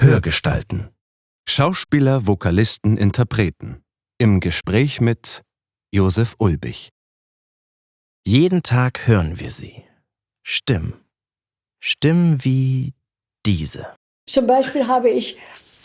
Hörgestalten. Schauspieler, Vokalisten, Interpreten. Im Gespräch mit Josef Ulbich. Jeden Tag hören wir sie. Stimmen. Stimmen wie diese. Zum Beispiel habe ich,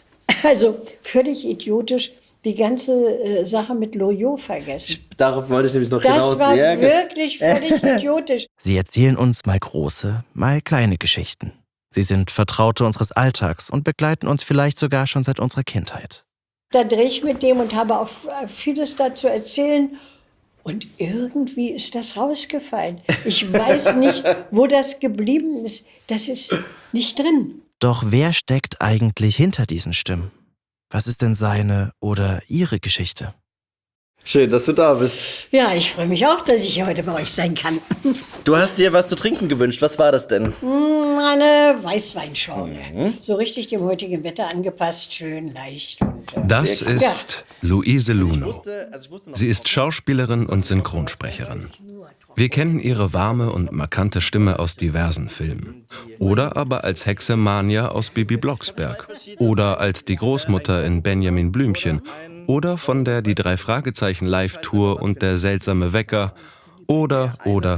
völlig idiotisch, die ganze Sache mit Loriot vergessen. Darauf wollte ich nämlich noch hinaus. Das war wirklich völlig idiotisch. Sie erzählen uns mal große, mal kleine Geschichten. Sie sind Vertraute unseres Alltags und begleiten uns vielleicht sogar schon seit unserer Kindheit. Da drehe ich mit dem und habe auch vieles dazu erzählen. Und irgendwie ist das rausgefallen. Ich weiß nicht, wo das geblieben ist. Das ist nicht drin. Doch wer steckt eigentlich hinter diesen Stimmen? Was ist denn seine oder ihre Geschichte? Schön, dass du da bist. Ja, ich freue mich auch, dass ich heute bei euch sein kann. Du hast dir was zu trinken gewünscht. Was war das denn? Eine Weißweinschorle. So richtig dem heutigen Wetter angepasst, schön leicht. Das ist Luise Lunow. wusste noch, Sie ist Schauspielerin und Synchronsprecherin. Wir kennen ihre warme und markante Stimme aus diversen Filmen. Oder aber als Hexe Mania aus Bibi Blocksberg. Oder als die Großmutter in Benjamin Blümchen. Oder von der Die 3 Fragezeichen Live-Tour und der seltsame Wecker. Oder.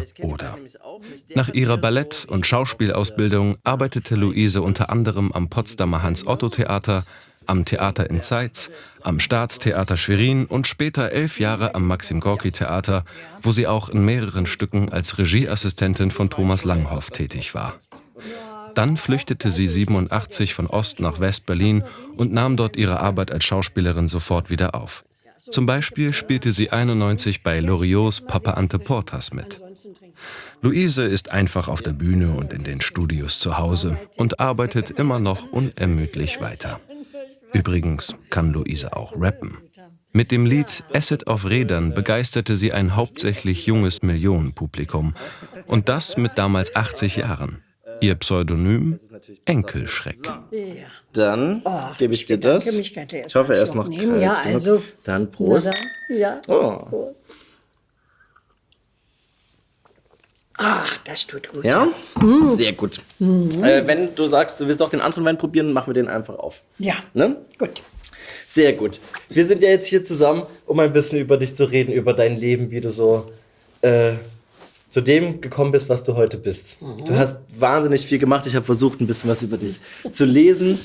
Nach ihrer Ballett- und Schauspielausbildung arbeitete Luise unter anderem am Potsdamer Hans-Otto-Theater, am Theater in Zeitz, am Staatstheater Schwerin und später 11 Jahre am Maxim-Gorki-Theater, wo sie auch in mehreren Stücken als Regieassistentin von Thomas Langhoff tätig war. Dann flüchtete sie 87 von Ost nach West-Berlin und nahm dort ihre Arbeit als Schauspielerin sofort wieder auf. Zum Beispiel spielte sie 91 bei Loriots Papa Ante Portas mit. Luise ist einfach auf der Bühne und in den Studios zu Hause und arbeitet immer noch unermüdlich weiter. Übrigens kann Luise auch rappen. Mit dem Lied Acid auf Rädern begeisterte sie ein hauptsächlich junges Millionenpublikum. Und das mit damals 80 Jahren. Ihr Pseudonym? Enkelschreck. Dann gebe ich dir das. Ich hoffe, er ist noch kalt. Ja, also. Dann Prost. Ja. Oh. Ach, das tut gut. Ja? Sehr gut. Wenn du sagst, du willst auch den anderen Wein probieren, machen wir den einfach auf. Ja, Ne? gut. Sehr gut. Wir sind ja jetzt hier zusammen, um ein bisschen über dich zu reden, über dein Leben, wie du so zu dem gekommen bist, was du heute bist. Du hast wahnsinnig viel gemacht. Ich habe versucht, ein bisschen was über dich zu lesen.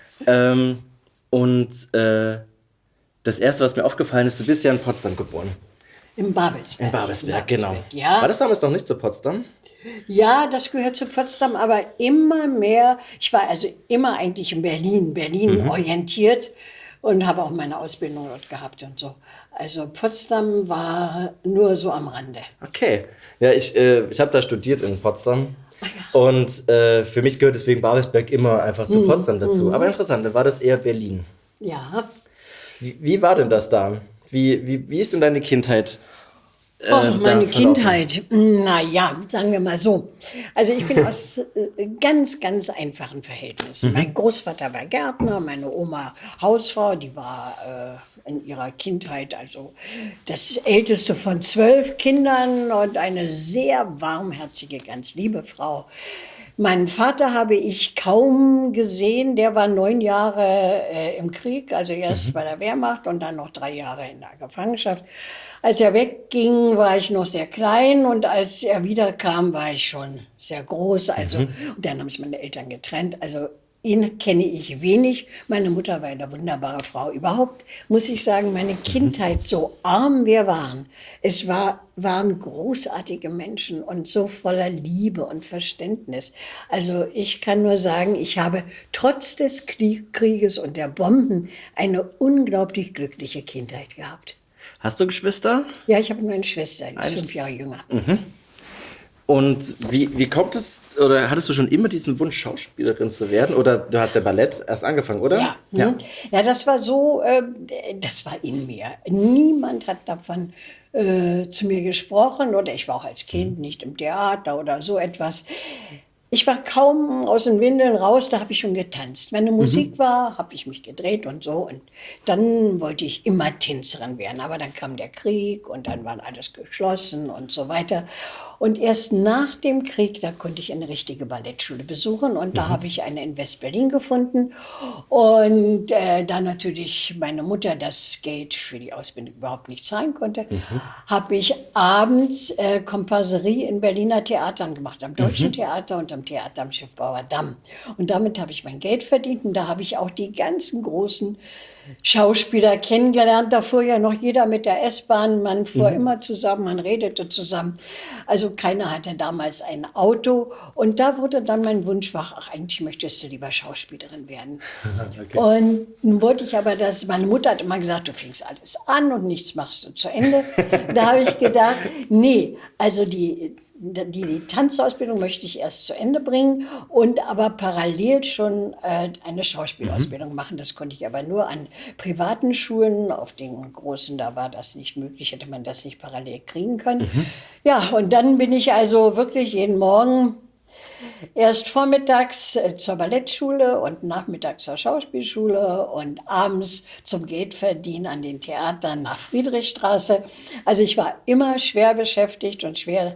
Das Erste, was mir aufgefallen ist, du bist ja in Potsdam geboren. In Babelsberg. In Babelsberg, genau. Ja. War das damals noch nicht zu Potsdam? Ja, das gehört zu Potsdam, aber immer mehr. Ich war also immer eigentlich in Berlin orientiert und habe auch meine Ausbildung dort gehabt und so. Also Potsdam war nur so am Rande. Okay. Ja, ich habe da studiert in Potsdam. Und für mich gehört deswegen Babelsberg immer einfach zu Potsdam dazu. Aber interessant, dann war das eher Berlin. Ja. Wie war denn das da? Wie ist denn deine Kindheit? Meine Kindheit, naja, sagen wir mal so. Also ich bin aus ganz, ganz einfachen Verhältnissen. Mein Großvater war Gärtner, meine Oma Hausfrau, die war in ihrer Kindheit also das älteste von 12 Kindern und eine sehr warmherzige, ganz liebe Frau. Meinen Vater habe ich kaum gesehen, der war 9 Jahre im Krieg, also erst bei der Wehrmacht und dann noch 3 Jahre in der Gefangenschaft. Als er wegging, war ich noch sehr klein und als er wiederkam, war ich schon sehr groß. Also, und dann haben sich meine Eltern getrennt. Also ihn kenne ich wenig. Meine Mutter war eine wunderbare Frau. Überhaupt muss ich sagen, meine Kindheit, so arm wir waren, waren großartige Menschen und so voller Liebe und Verständnis. Also ich kann nur sagen, ich habe trotz des Krieges und der Bomben eine unglaublich glückliche Kindheit gehabt. Hast du Geschwister? Ja, ich habe nur eine Schwester, die ist 5 Jahre jünger. Und wie kommt es, oder hattest du schon immer diesen Wunsch, Schauspielerin zu werden? Oder du hast ja Ballett erst angefangen, oder? Ja, das war so, das war in mir. Niemand hat davon zu mir gesprochen oder ich war auch als Kind nicht im Theater oder so etwas. Ich war kaum aus den Windeln raus, da habe ich schon getanzt. Wenn eine Musik war, habe ich mich gedreht und so. Und dann wollte ich immer Tänzerin werden. Aber dann kam der Krieg und dann war alles geschlossen und so weiter. Und erst nach dem Krieg, da konnte ich eine richtige Ballettschule besuchen. Und da habe ich eine in West-Berlin gefunden. Und da natürlich meine Mutter das Geld für die Ausbildung überhaupt nicht zahlen konnte, habe ich abends Komparserie in Berliner Theatern gemacht. Am Deutschen Theater und am Theater am Schiffbauer Damm. Und damit habe ich mein Geld verdient. Und da habe ich auch die ganzen großen Schauspieler kennengelernt. Da fuhr ja noch jeder mit der S-Bahn. Man fuhr immer zusammen, man redete zusammen. Also keiner hatte damals ein Auto. Und da wurde dann mein Wunsch wach, ach, eigentlich möchtest du lieber Schauspielerin werden. Okay. Und nun wollte ich aber das, meine Mutter hat immer gesagt, du fängst alles an und nichts machst du zu Ende. Da habe ich gedacht, nee, also die Tanzausbildung möchte ich erst zu Ende bringen und aber parallel schon eine Schauspielausbildung machen. Das konnte ich aber nur an privaten Schulen. Auf den großen, da war das nicht möglich, hätte man das nicht parallel kriegen können. Ja, und dann bin ich also wirklich jeden Morgen erst vormittags zur Ballettschule und nachmittags zur Schauspielschule und abends zum Geldverdienen an den Theatern nach Friedrichstraße. Also ich war immer schwer beschäftigt und schwer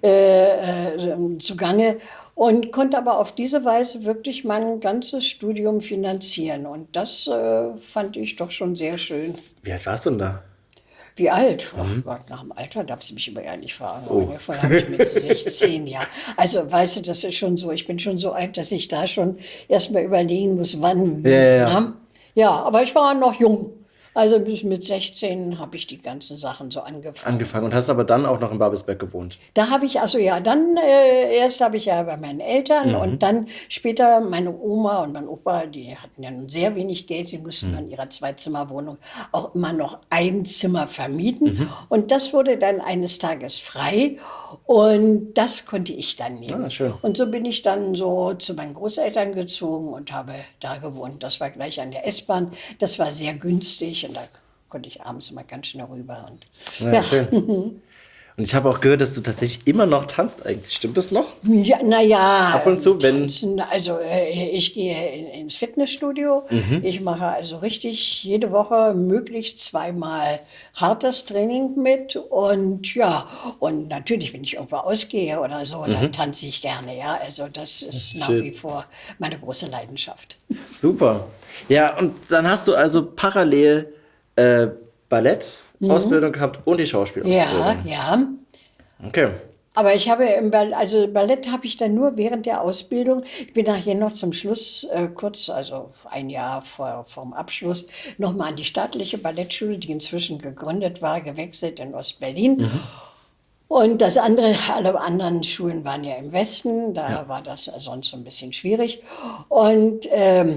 zugange und konnte aber auf diese Weise wirklich mein ganzes Studium finanzieren. Und das fand ich doch schon sehr schön. Wie alt warst du denn da? Wie alt? Ach Gott, nach dem Alter darfst du mich aber ja nicht fragen. Vorher habe ich mit 16, ja. Also, weißt du, das ist schon so, ich bin schon so alt, dass ich da schon erst mal überlegen muss, wann. Ja, aber ich war noch jung. Also bis mit 16 habe ich die ganzen Sachen so angefangen. Und hast aber dann auch noch in Babelsberg gewohnt? Da habe ich, also ja, dann erst habe ich ja bei meinen Eltern und dann später meine Oma und mein Opa, die hatten ja nun sehr wenig Geld. Sie mussten in ihrer Zweizimmerwohnung auch immer noch ein Zimmer vermieten. Und das wurde dann eines Tages frei. Und das konnte ich dann nehmen. Ah, schön. Und so bin ich dann so zu meinen Großeltern gezogen und habe da gewohnt. Das war gleich an der S-Bahn. Das war sehr günstig und da konnte ich abends immer ganz schnell rüber. Und, ja, schön. Und ich habe auch gehört, dass du tatsächlich immer noch tanzt eigentlich. Stimmt das noch? Ja, naja. Ab und zu, wenn... Also ich gehe ins Fitnessstudio. Ich mache also richtig jede Woche möglichst 2-mal hartes Training mit. Und ja, und natürlich, wenn ich irgendwo ausgehe oder so, dann tanze ich gerne. Ja, also das ist nach wie vor meine große Leidenschaft. Super. Ja, und dann hast du also parallel Ballettausbildung gehabt und die Schauspielausbildung. Ja. Okay. Aber ich habe Ballett habe ich dann nur während der Ausbildung. Ich bin nachher noch zum Schluss kurz, also ein Jahr vorm Abschluss, nochmal an die staatliche Ballettschule, die inzwischen gegründet war, gewechselt in Ostberlin. Und das andere, alle anderen Schulen waren ja im Westen, da war das sonst so ein bisschen schwierig. Und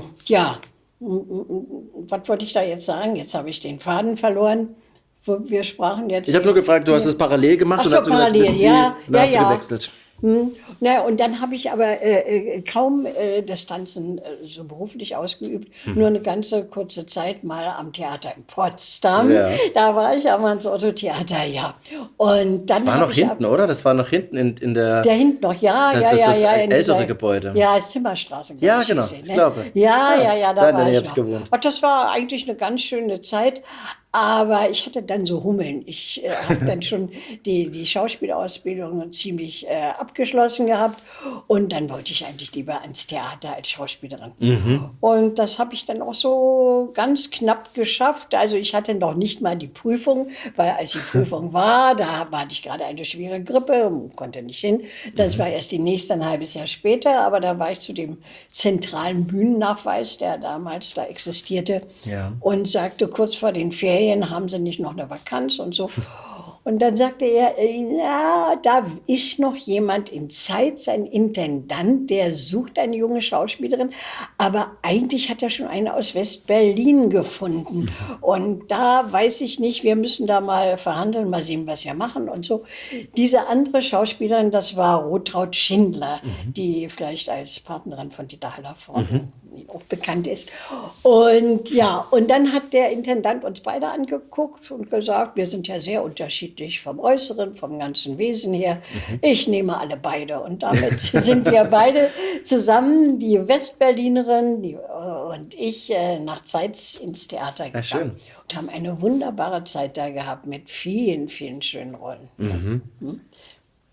was wollte ich da jetzt sagen? Jetzt habe ich den Faden verloren. Wir sprachen jetzt. Ich habe nur gefragt, du hast es parallel gemacht und hast du gesagt, hast du gewechselt. Na, und dann habe ich aber kaum das Tanzen so beruflich ausgeübt. Nur eine ganze kurze Zeit mal am Theater in Potsdam. Ja. Da war ich am Hans-Otto-Theater, ja. Und dann das war noch hinten, oder? Das war noch hinten in der... Der hinten noch, ja. Das ältere Gebäude. Ja, das Zimmerstraße. Ja, genau, ich glaube. Ja, da war ich noch. Gewohnt. Und das war eigentlich eine ganz schöne Zeit. Aber ich hatte dann so Hummeln. Ich habe dann schon die Schauspielausbildung ziemlich abgeschlossen gehabt. Und dann wollte ich eigentlich lieber ans Theater als Schauspielerin. Und das habe ich dann auch so ganz knapp geschafft. Also ich hatte noch nicht mal die Prüfung, weil als die Prüfung war, da hatte ich gerade eine schwere Grippe, konnte nicht hin. Das war erst die nächste, ein halbes Jahr später. Aber da war ich zu dem zentralen Bühnennachweis, der damals da existierte, und sagte kurz vor den Ferien, haben Sie nicht noch eine Vakanz und so. Und dann sagte er, ja, da ist noch jemand in Zeit, sein Intendant, der sucht eine junge Schauspielerin, aber eigentlich hat er schon eine aus West-Berlin gefunden. Und da weiß ich nicht, wir müssen da mal verhandeln, mal sehen, was wir machen und so. Diese andere Schauspielerin, das war Rotraud Schindler, die vielleicht als Partnerin von Dieter Hallervorden auch bekannt ist. Und ja, und dann hat der Intendant uns beide angeguckt und gesagt, wir sind ja sehr unterschiedlich vom Äußeren, vom ganzen Wesen her. Ich nehme alle beide. Und damit sind wir beide zusammen, die Westberlinerin und ich, nach Zeitz ins Theater gegangen. Ja, schön. Und haben eine wunderbare Zeit da gehabt mit vielen, vielen schönen Rollen.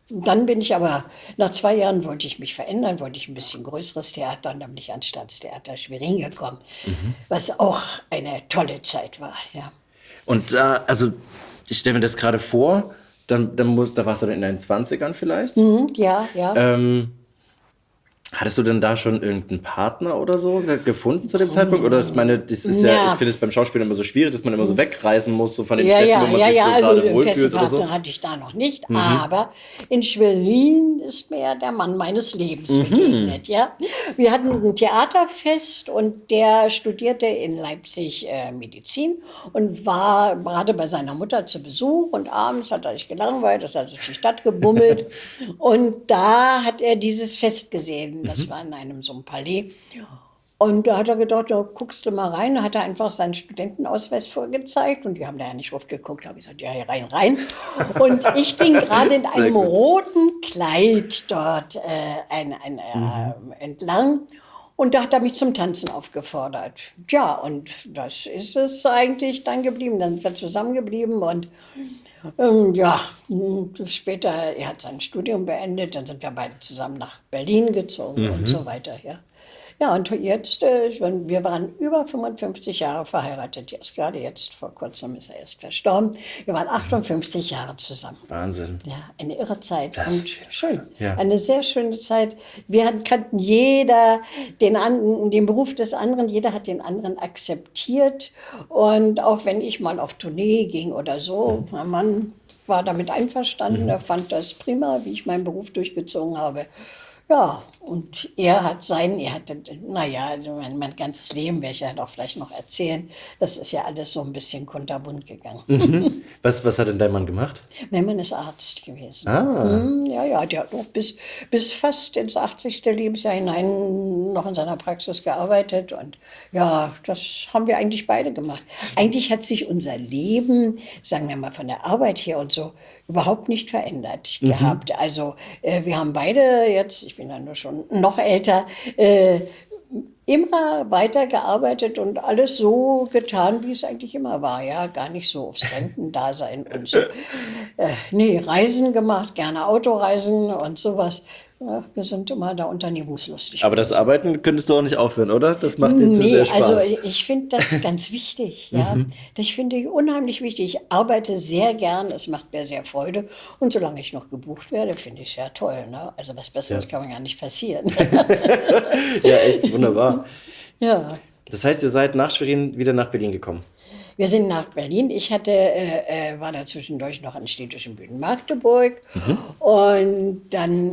Dann bin ich aber, nach 2 Jahren wollte ich mich verändern, wollte ich ein bisschen größeres Theater und dann bin ich ans Staatstheater Schwerin gekommen, was auch eine tolle Zeit war, ja. Und also ich stelle mir das gerade vor, da warst du dann in deinen 20ern vielleicht? Ja, ja. Hattest du denn da schon irgendeinen Partner oder so gefunden zu dem Zeitpunkt? Oder ich meine, das ist ja, ich finde es beim Schauspiel immer so schwierig, dass man immer so wegreisen muss, so von den Städten, wo man sich so also gerade einen festen wohlfühlt oder Partner so. hatte ich da noch nicht, aber in Schwerin ist mir der Mann meines Lebens begegnet, ja. Wir hatten ein Theaterfest und der studierte in Leipzig Medizin und war gerade bei seiner Mutter zu Besuch und abends hat er sich gelangweilt, ist also durch die Stadt gebummelt und da hat er dieses Fest gesehen. Das war in einem so einem Palais. Und da hat er gedacht, da guckst du mal rein. Da hat er einfach seinen Studentenausweis vorgezeigt. Und die haben da ja nicht drauf geguckt. Da habe ich gesagt, ja, hier rein. Und ich ging gerade in einem roten Kleid dort entlang. Und da hat er mich zum Tanzen aufgefordert. Tja, und das ist es eigentlich dann geblieben. Dann sind wir zusammengeblieben und später, er hat sein Studium beendet, dann sind wir beide zusammen nach Berlin gezogen und so weiter, ja. Ja, und jetzt, wir waren über 55 Jahre verheiratet, gerade jetzt, vor kurzem ist er erst verstorben. Wir waren 58 Jahre zusammen. Wahnsinn. Ja, eine irre Zeit Das und schön. Ja. Eine sehr schöne Zeit. Wir kannten jeder den Beruf des anderen, jeder hat den anderen akzeptiert. Und auch wenn ich mal auf Tournee ging oder so, mein Mann war damit einverstanden, er fand das prima, wie ich meinen Beruf durchgezogen habe. Ja, und mein ganzes Leben werde ich ja doch vielleicht noch erzählen. Das ist ja alles so ein bisschen kunterbunt gegangen. Was hat denn dein Mann gemacht? Mein Mann ist Arzt gewesen. Ah. Ja, der hat noch bis fast ins 80. Lebensjahr hinein noch in seiner Praxis gearbeitet. Und ja, das haben wir eigentlich beide gemacht. Eigentlich hat sich unser Leben, sagen wir mal von der Arbeit her und so, überhaupt nicht verändert gehabt. Also wir haben beide jetzt, ich bin ja nur schon noch älter, immer weitergearbeitet und alles so getan, wie es eigentlich immer war. Ja, gar nicht so aufs Rentendasein und so. Reisen gemacht, gerne Autoreisen und sowas. Ja, wir sind immer da unternehmungslustig. Aber das Arbeiten könntest du auch nicht aufhören, oder? Das macht dir zu sehr Spaß. Also ich finde das ganz wichtig. Ja? Das finde ich unheimlich wichtig. Ich arbeite sehr gern, es macht mir sehr Freude. Und solange ich noch gebucht werde, finde ich es ja toll. Ne? Also was Besseres kann mir gar nicht passieren. Ja, echt wunderbar. Ja. Das heißt, ihr seid nach Schwerin wieder nach Berlin gekommen? Wir sind nach Berlin. Ich war da zwischendurch noch an städtischen Bühnen Magdeburg. Und dann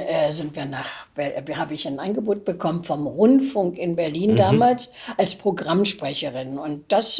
habe ich ein Angebot bekommen vom Rundfunk in Berlin damals als Programmsprecherin. Und das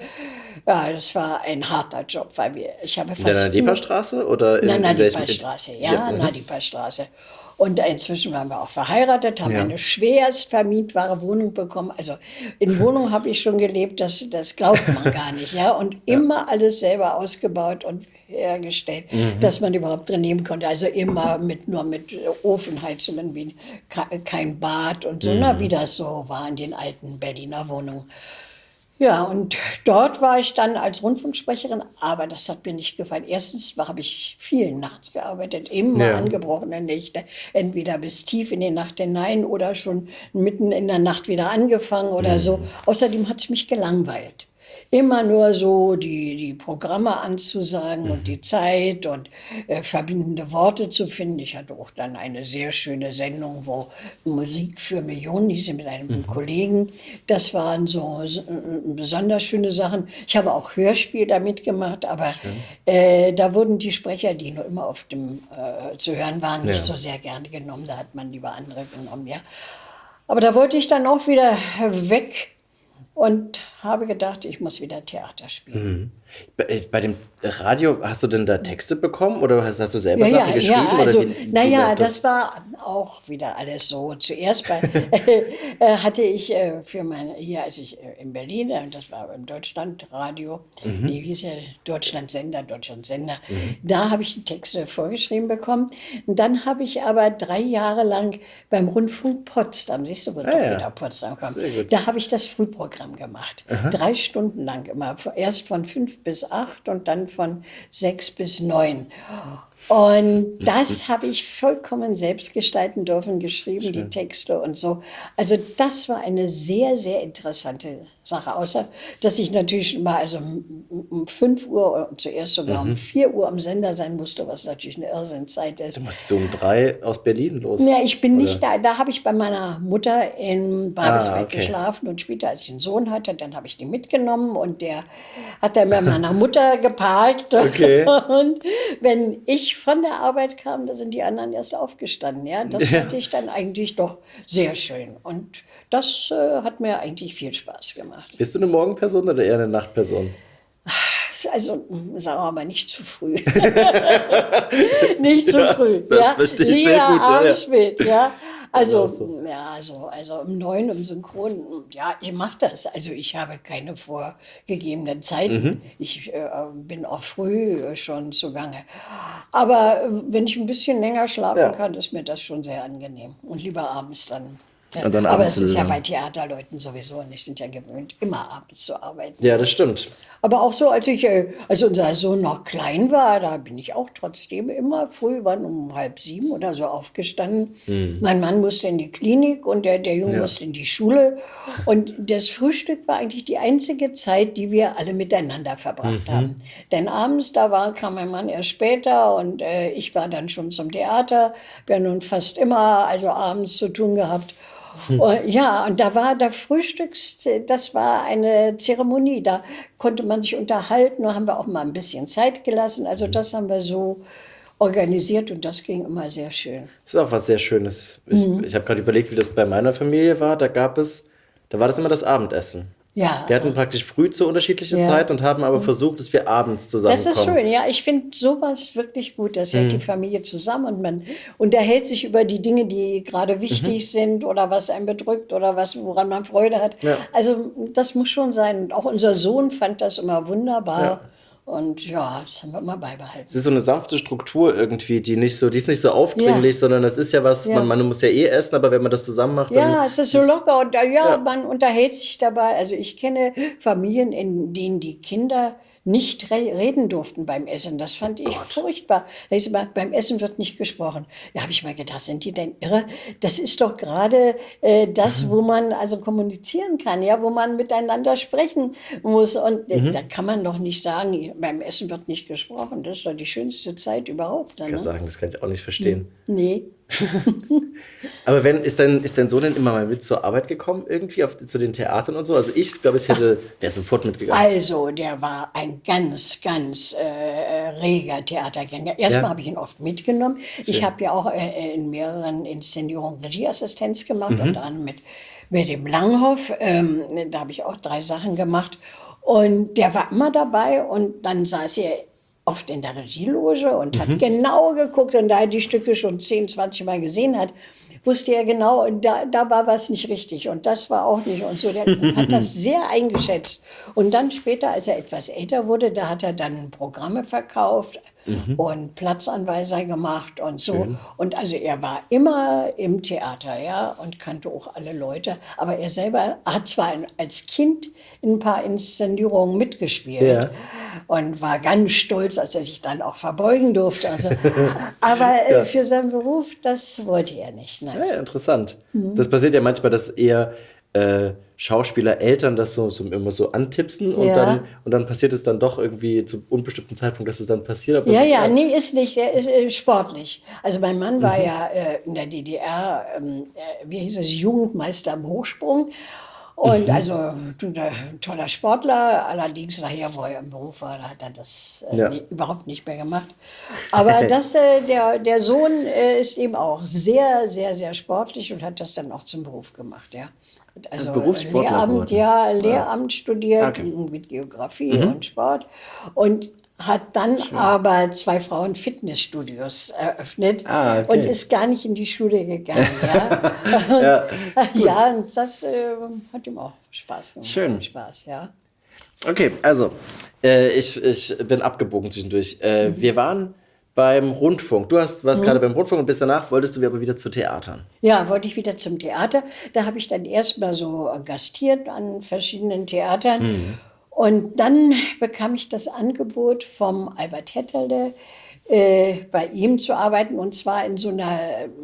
war ein harter Job, weil ich habe fast... In der Dieperstraße oder in Dieperstraße, Dieperstraße. Und inzwischen waren wir auch verheiratet, haben eine schwerst vermietbare Wohnung bekommen. Also in Wohnung habe ich schon gelebt, das glaubt man gar nicht. Ja? Und immer alles selber ausgebaut und hergestellt, dass man überhaupt drin leben konnte. Also immer nur mit Ofenheizungen, wie kein Bad und so, wie das so war in den alten Berliner Wohnungen. Ja, und dort war ich dann als Rundfunksprecherin, aber das hat mir nicht gefallen. Erstens habe ich viel nachts gearbeitet, immer angebrochene Nächte, entweder bis tief in die Nacht hinein oder schon mitten in der Nacht wieder angefangen oder so. Außerdem hat es mich gelangweilt. Immer nur so die Programme anzusagen und die Zeit und verbindende Worte zu finden. Ich hatte auch dann eine sehr schöne Sendung, wo Musik für Millionen hieß, mit einem Kollegen. Das waren so besonders schöne Sachen. Ich habe auch Hörspiel damit gemacht, aber da wurden die Sprecher, die nur immer auf dem zu hören waren, nicht so sehr gerne genommen. Da hat man lieber andere genommen, ja. Aber da wollte ich dann auch wieder weg. Und habe gedacht, ich muss wieder Theater spielen. Bei dem Radio, hast du denn da Texte bekommen oder hast du selber Sachen geschrieben? Ja, also, oder das war auch wieder alles so. Zuerst hatte ich als ich in Berlin, das war im Deutschlandradio, die hieß ja Deutschlandsender, da habe ich die Texte vorgeschrieben bekommen. Und dann habe ich aber 3 Jahre lang beim Rundfunk Potsdam, siehst du, wo wieder Potsdam kommt, da habe ich das Frühprogramm gemacht. 3 Stunden lang immer, erst von 5 bis 8 und dann von 6 bis 9. Und das habe ich vollkommen selbst gestalten dürfen, geschrieben, die Texte und so. Also das war eine sehr, sehr interessante Sache. Außer, dass ich natürlich immer also um 5 Uhr oder zuerst sogar um 4 Uhr am Sender sein musste, was natürlich eine Irrsinnszeit ist. Du musst so um 3 aus Berlin los. Ja, ich bin nicht da. Da habe ich bei meiner Mutter in Babelsberg okay. geschlafen und später, als ich einen Sohn hatte, dann habe ich den mitgenommen und der hat dann bei meiner Mutter geparkt. Okay. Und wenn ich von der Arbeit kam, da sind die anderen erst aufgestanden. Ja, das fand ich dann eigentlich doch sehr schön und das hat mir eigentlich viel Spaß gemacht. Bist du eine Morgenperson oder eher eine Nachtperson? Also, sagen wir mal, nicht zu früh. Nicht zu früh. Das ja? verstehe ich Lieber sehr gut. abends spät, ja. Also, so. ja, also um 9 im Synchron, ja, ich mache das. Also ich habe keine vorgegebenen Zeiten. Ich bin auch früh schon zugange. Aber wenn ich ein bisschen länger schlafen kann, ist mir das schon sehr angenehm. Und lieber abends dann. Ja. Und dann Aber abends es ist ja dann- bei Theaterleuten sowieso nicht, sind ja gewöhnt, immer abends zu arbeiten. Ja, das stimmt. Aber auch so, als unser Sohn noch klein war, da bin ich auch trotzdem immer früh, wann um 6:30 oder so aufgestanden. Mein Mann musste in die Klinik und der Junge musste in die Schule. Und das Frühstück war eigentlich die einzige Zeit, die wir alle miteinander verbracht haben. Denn abends, kam mein Mann erst später und ich war dann schon zum Theater. Wir haben nun fast immer also abends zu tun gehabt. Ja, und da war der das war eine Zeremonie, da konnte man sich unterhalten, da haben wir auch mal ein bisschen Zeit gelassen, also das haben wir so organisiert und das ging immer sehr schön. Das ist auch was sehr Schönes. Ich habe gerade überlegt, wie das bei meiner Familie war. Da war das immer das Abendessen. Ja. Wir hatten praktisch früh zu unterschiedlichen Zeiten und haben aber versucht, dass wir abends Das zusammenkommen. ist schön, ja. Ich finde sowas wirklich gut. Das hält die Familie zusammen und man unterhält sich über die Dinge, die gerade wichtig sind oder was einen bedrückt oder woran man Freude hat. Ja. Also das muss schon sein. Und auch unser Sohn fand das immer wunderbar. Und ja, das haben wir immer beibehalten. Es ist so eine sanfte Struktur irgendwie, die ist nicht so aufdringlich, sondern es ist ja was, man muss ja eh essen, aber wenn man das zusammen macht, dann... Ja, es ist so locker und man unterhält sich dabei. Also ich kenne Familien, in denen die Kinder nicht reden durften beim Essen. Das fand ich furchtbar. Da ist immer, beim Essen wird nicht gesprochen. Da habe ich mal gedacht, sind die denn irre? Das ist doch gerade das, wo man also kommunizieren kann, ja, wo man miteinander sprechen muss. Und da kann man doch nicht sagen, beim Essen wird nicht gesprochen. Das ist doch die schönste Zeit überhaupt. Dann, Ich kann sagen, das kann ich auch nicht verstehen. Nee. Aber ist dein Sohn denn immer mal mit zur Arbeit gekommen, irgendwie, zu den Theatern und so? Also ich glaube, wäre sofort mitgegangen. Also, der war ein ganz, ganz reger Theatergänger. Erstmal habe ich ihn oft mitgenommen. Ich habe ja auch in mehreren Inszenierungen Regieassistenz gemacht, unter anderem mit dem Langhoff. Da habe ich auch 3 Sachen gemacht. Und der war immer dabei und dann saß er oft in der Regieloge und hat genau geguckt und da er die Stücke schon 10, 20 Mal gesehen hat, wusste er genau, da war was nicht richtig und das war auch nicht und so. Der hat das sehr eingeschätzt. Und dann später, als er etwas älter wurde, da hat er dann Programme verkauft und Platzanweiser gemacht und so. Schön. Und also er war immer im Theater, ja, und kannte auch alle Leute. Aber er selber hat zwar als Kind in ein paar Inszenierungen mitgespielt und war ganz stolz, als er sich dann auch verbeugen durfte. Also, aber für seinen Beruf, das wollte er nicht. Nein. Ja, interessant. Das passiert ja manchmal, dass eher Schauspieler, Eltern das so immer so antipsen und dann passiert es dann doch irgendwie zu unbestimmten Zeitpunkt, dass es dann passiert. Aber nee, ist nicht. Der ist sportlich. Also mein Mann war ja in der DDR, wie hieß es, Jugendmeister im Hochsprung. Und also ein toller Sportler, allerdings nachher, wo er im Beruf war, da hat er das überhaupt nicht mehr gemacht. Aber der Sohn ist eben auch sehr, sehr, sehr sportlich und hat das dann auch zum Beruf gemacht, ja. Also Lehramt studiert mit Geografie und Sport und hat dann aber 2 Frauenfitnessstudios eröffnet und ist gar nicht in die Schule gegangen. Und das hat ihm auch Spaß gemacht. Schön. Spaß, ja. Okay, also ich bin abgebogen zwischendurch. Wir waren beim Rundfunk. Du warst gerade beim Rundfunk und bis danach wolltest du aber wieder zu Theatern. Ja, wollte ich wieder zum Theater. Da habe ich dann erstmal so gastiert an verschiedenen Theatern. Und dann bekam ich das Angebot vom Albert Hettelde, bei ihm zu arbeiten, und zwar in so einer,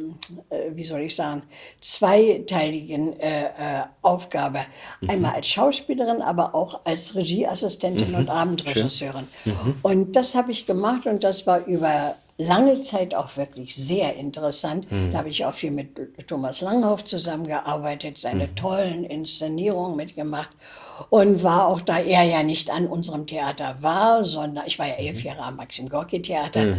wie soll ich sagen, zweiteiligen Aufgabe. Einmal als Schauspielerin, aber auch als Regieassistentin und Abendregisseurin. Und das habe ich gemacht, und das war über lange Zeit auch wirklich sehr interessant. Da habe ich auch viel mit Thomas Langhoff zusammengearbeitet, seine tollen Inszenierungen mitgemacht. Und war auch, da er ja nicht an unserem Theater war, sondern ich war ja 11 Jahre am Maxim Gorki Theater,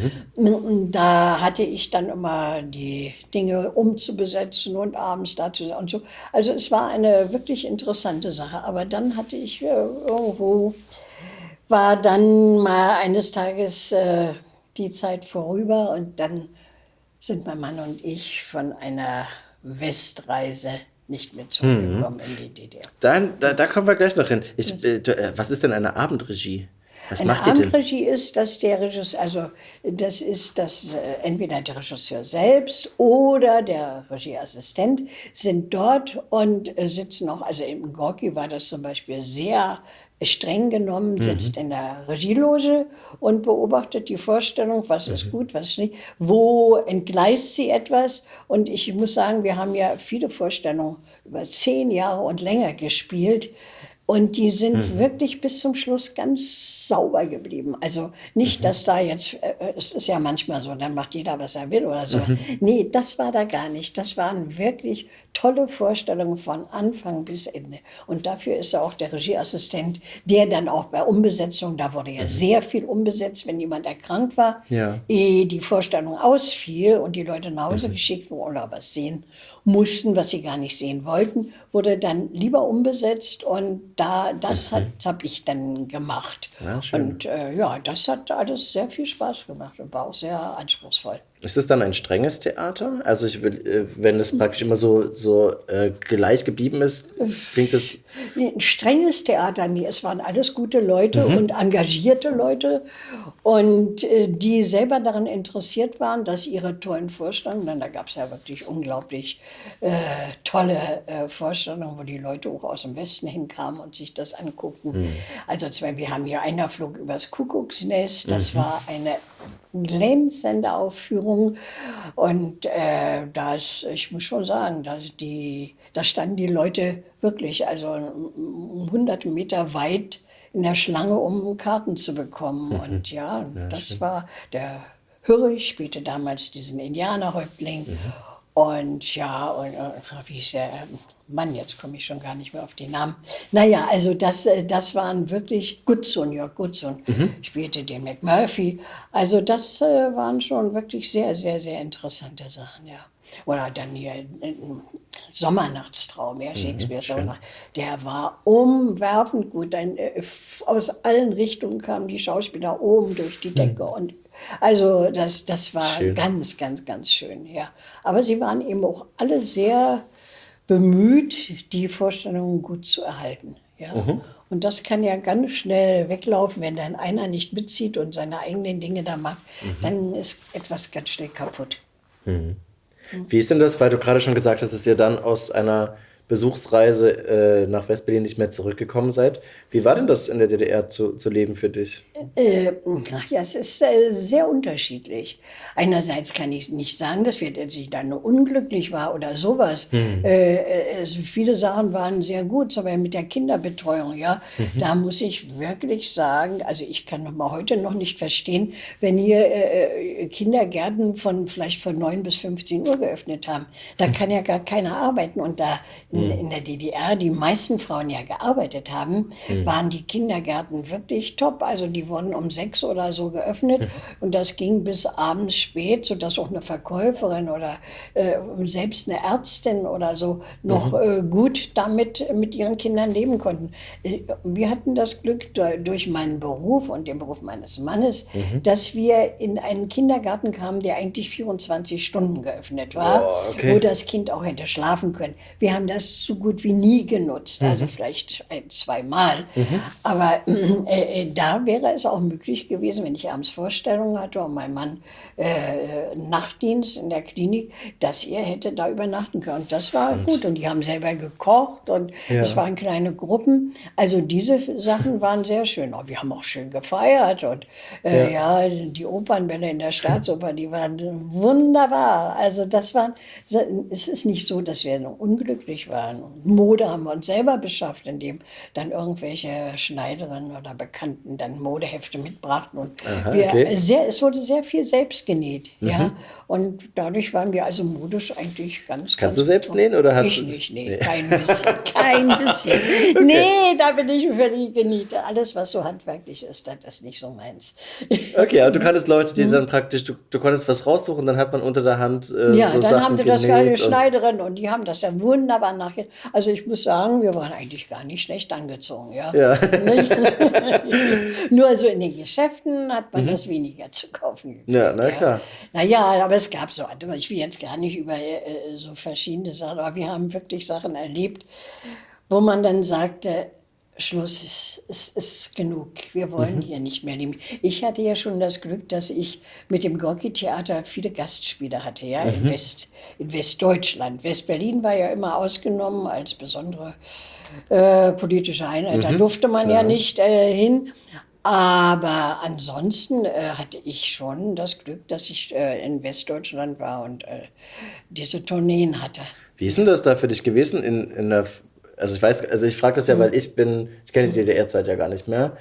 da hatte ich dann immer die Dinge umzubesetzen und abends dazu und so. Also es war eine wirklich interessante Sache. Aber dann hatte ich irgendwo, war dann mal eines Tages die Zeit vorüber, und dann sind mein Mann und ich von einer Westreise nicht mehr zurückgekommen in die DDR. Da kommen wir gleich noch hin. Was ist denn eine Abendregie? Was Eine macht ihr denn? Abendregie ist, dass der Regisseur, also das ist, dass entweder der Regisseur selbst oder der Regieassistent sind dort und sitzen auch, also im Gorki war das zum Beispiel sehr streng genommen, sitzt in der Regieloge und beobachtet die Vorstellung, was ist gut, was nicht, wo entgleist sie etwas. Und ich muss sagen, wir haben ja viele Vorstellungen über 10 Jahre und länger gespielt. Und die sind wirklich bis zum Schluss ganz sauber geblieben. Also nicht, dass da jetzt, es ist ja manchmal so, dann macht jeder, was er will oder so. Nee, das war da gar nicht. Das waren wirklich tolle Vorstellungen von Anfang bis Ende. Und dafür ist auch der Regieassistent, der dann auch bei Umbesetzung, da wurde ja sehr viel umbesetzt, wenn jemand erkrankt war, ehe die Vorstellung ausfiel und die Leute nach Hause geschickt wurden oder was sehen mussten, was sie gar nicht sehen wollten, wurde dann lieber umbesetzt, und das habe ich dann gemacht. Ja, schön. Und ja, das hat alles sehr viel Spaß gemacht und war auch sehr anspruchsvoll. Ist es dann ein strenges Theater? Also wenn es praktisch immer so gleich geblieben ist, klingt es... Ein strenges Theater, nee, es waren alles gute Leute und engagierte Leute, und die selber daran interessiert waren, dass ihre tollen Vorstellungen, denn da gab es ja wirklich unglaublich tolle Vorstellungen, wo die Leute auch aus dem Westen hinkamen und sich das anguckten. Also wir haben hier Einer flog übers Kuckucksnest, das war eine glänzende Aufführung, und ich muss schon sagen, da standen die Leute wirklich, also 100 Meter weit in der Schlange, um Karten zu bekommen. Und ja, das war, der Hürrich spielte damals diesen Indianerhäuptling. Und ja, und wie hieß der Mann, jetzt komme ich schon gar nicht mehr auf den Namen. Naja, also das waren wirklich Jörg Goodson spielte den McMurphy. Also das waren schon wirklich sehr, sehr, sehr interessante Sachen, ja. Oder dann hier Sommernachtstraum, ja, Shakespeare, der war umwerfend gut. Aus allen Richtungen kamen die Schauspieler oben durch die Decke. Und also das war schön. Ganz, ganz, ganz schön, ja. Aber sie waren eben auch alle sehr bemüht, die Vorstellungen gut zu erhalten, ja. Und das kann ja ganz schnell weglaufen, wenn dann einer nicht mitzieht und seine eigenen Dinge da macht, dann ist etwas ganz schnell kaputt. Wie ist denn das, weil du gerade schon gesagt hast, dass ihr dann aus einer Besuchsreise nach West-Berlin nicht mehr zurückgekommen seid. Wie war denn das in der DDR zu leben für dich? Ja, es ist sehr unterschiedlich. Einerseits kann ich nicht sagen, dass ich da nur unglücklich war oder sowas. Viele Sachen waren sehr gut, aber mit der Kinderbetreuung, ja, da muss ich wirklich sagen, also ich kann heute noch nicht verstehen, wenn hier Kindergärten vielleicht von 9 bis 15 Uhr geöffnet haben. Da kann ja gar keiner arbeiten, und da in der DDR die meisten Frauen ja gearbeitet haben, waren die Kindergärten wirklich top. Also die wurden um 6 oder so geöffnet und das ging bis abends spät, sodass auch eine Verkäuferin oder selbst eine Ärztin oder so noch gut damit mit ihren Kindern leben konnten. Wir hatten das Glück durch meinen Beruf und den Beruf meines Mannes, dass wir in einen Kindergarten kamen, der eigentlich 24 Stunden geöffnet war, wo das Kind auch hätte schlafen können. Wir haben das so gut wie nie genutzt, also vielleicht 2 Mal. Aber da wäre es es auch möglich gewesen, wenn ich abends Vorstellungen hatte und mein Mann Nachtdienst in der Klinik, dass er hätte da übernachten können. Und das war gut. Und die haben selber gekocht und es waren kleine Gruppen. Also diese Sachen waren sehr schön. Und wir haben auch schön gefeiert. Und die Opernbälle in der Staatsoper, die waren wunderbar. Also es ist nicht so, dass wir unglücklich waren. Und Mode haben wir uns selber beschafft, indem dann irgendwelche Schneiderinnen oder Bekannten dann Modehefte mitbrachten. Und es wurde sehr viel selbst genäht. Ja? Und dadurch waren wir also modisch eigentlich ganz. Kannst du selbst nähen oder hast du? Ich nicht, nee, kein bisschen. Kein bisschen. Okay. Nee, da bin ich völlig geniete. Alles, was so handwerklich ist, das ist nicht so meins. Okay, aber du kanntest Leute, die dann praktisch, du konntest was raussuchen, dann hat man unter der Hand so dann Sachen haben sie das genäht eine Schneiderin und die haben das dann wunderbar nachher. Also ich muss sagen, wir waren eigentlich gar nicht schlecht angezogen. Ja. Nur so in den Geschäften hat man das weniger zu kaufen gekriegt. Ja, na klar. Naja, aber es gab so andere. Ich will jetzt gar nicht über so verschiedene Sachen, aber wir haben wirklich Sachen erlebt, wo man dann sagte, Schluss, es ist genug, wir wollen hier nicht mehr leben. Ich hatte ja schon das Glück, dass ich mit dem Gorki-Theater viele Gastspiele hatte, ja, in Westdeutschland. West-Berlin war ja immer ausgenommen als besondere politische Einheit, da durfte man ja nicht hin. Aber ansonsten hatte ich schon das Glück, dass ich in Westdeutschland war und diese Tourneen hatte. Wie ist denn das da für dich gewesen in der... Also ich frage das ja, weil ich kenne die DDR-Zeit ja gar nicht mehr.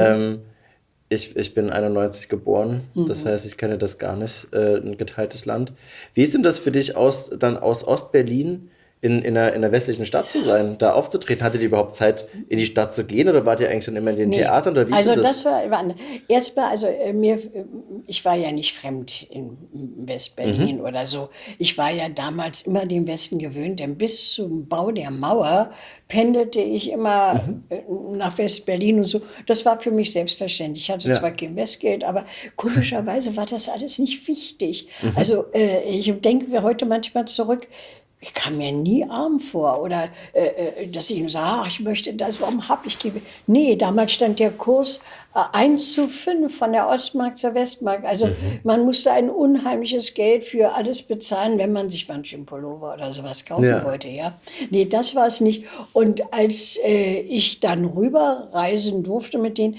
Ich bin 91 geboren, das heißt, ich kenne das gar nicht, ein geteiltes Land. Wie ist denn das für dich aus Ostberlin in einer westlichen Stadt zu sein, da aufzutreten? Hattet ihr überhaupt Zeit, in die Stadt zu gehen oder wart ihr eigentlich schon immer in den Theatern? Oder wie ist das war erstmal, ich war ja nicht fremd in West-Berlin oder so. Ich war ja damals immer dem Westen gewöhnt, denn bis zum Bau der Mauer pendelte ich immer nach West-Berlin und so. Das war für mich selbstverständlich. Ich hatte zwar kein Westgeld, aber komischerweise war das alles nicht wichtig. Also ich denke heute manchmal zurück, ich kam mir nie arm vor oder dass ich nur sage, ich möchte das, warum habe ich die... Nee, damals stand der Kurs 1:5 von der Ostmark zur Westmark. Also man musste ein unheimliches Geld für alles bezahlen, wenn man sich manchen Pullover oder sowas kaufen wollte. Ja? Nee, das war es nicht. Und als ich dann rüberreisen durfte mit denen,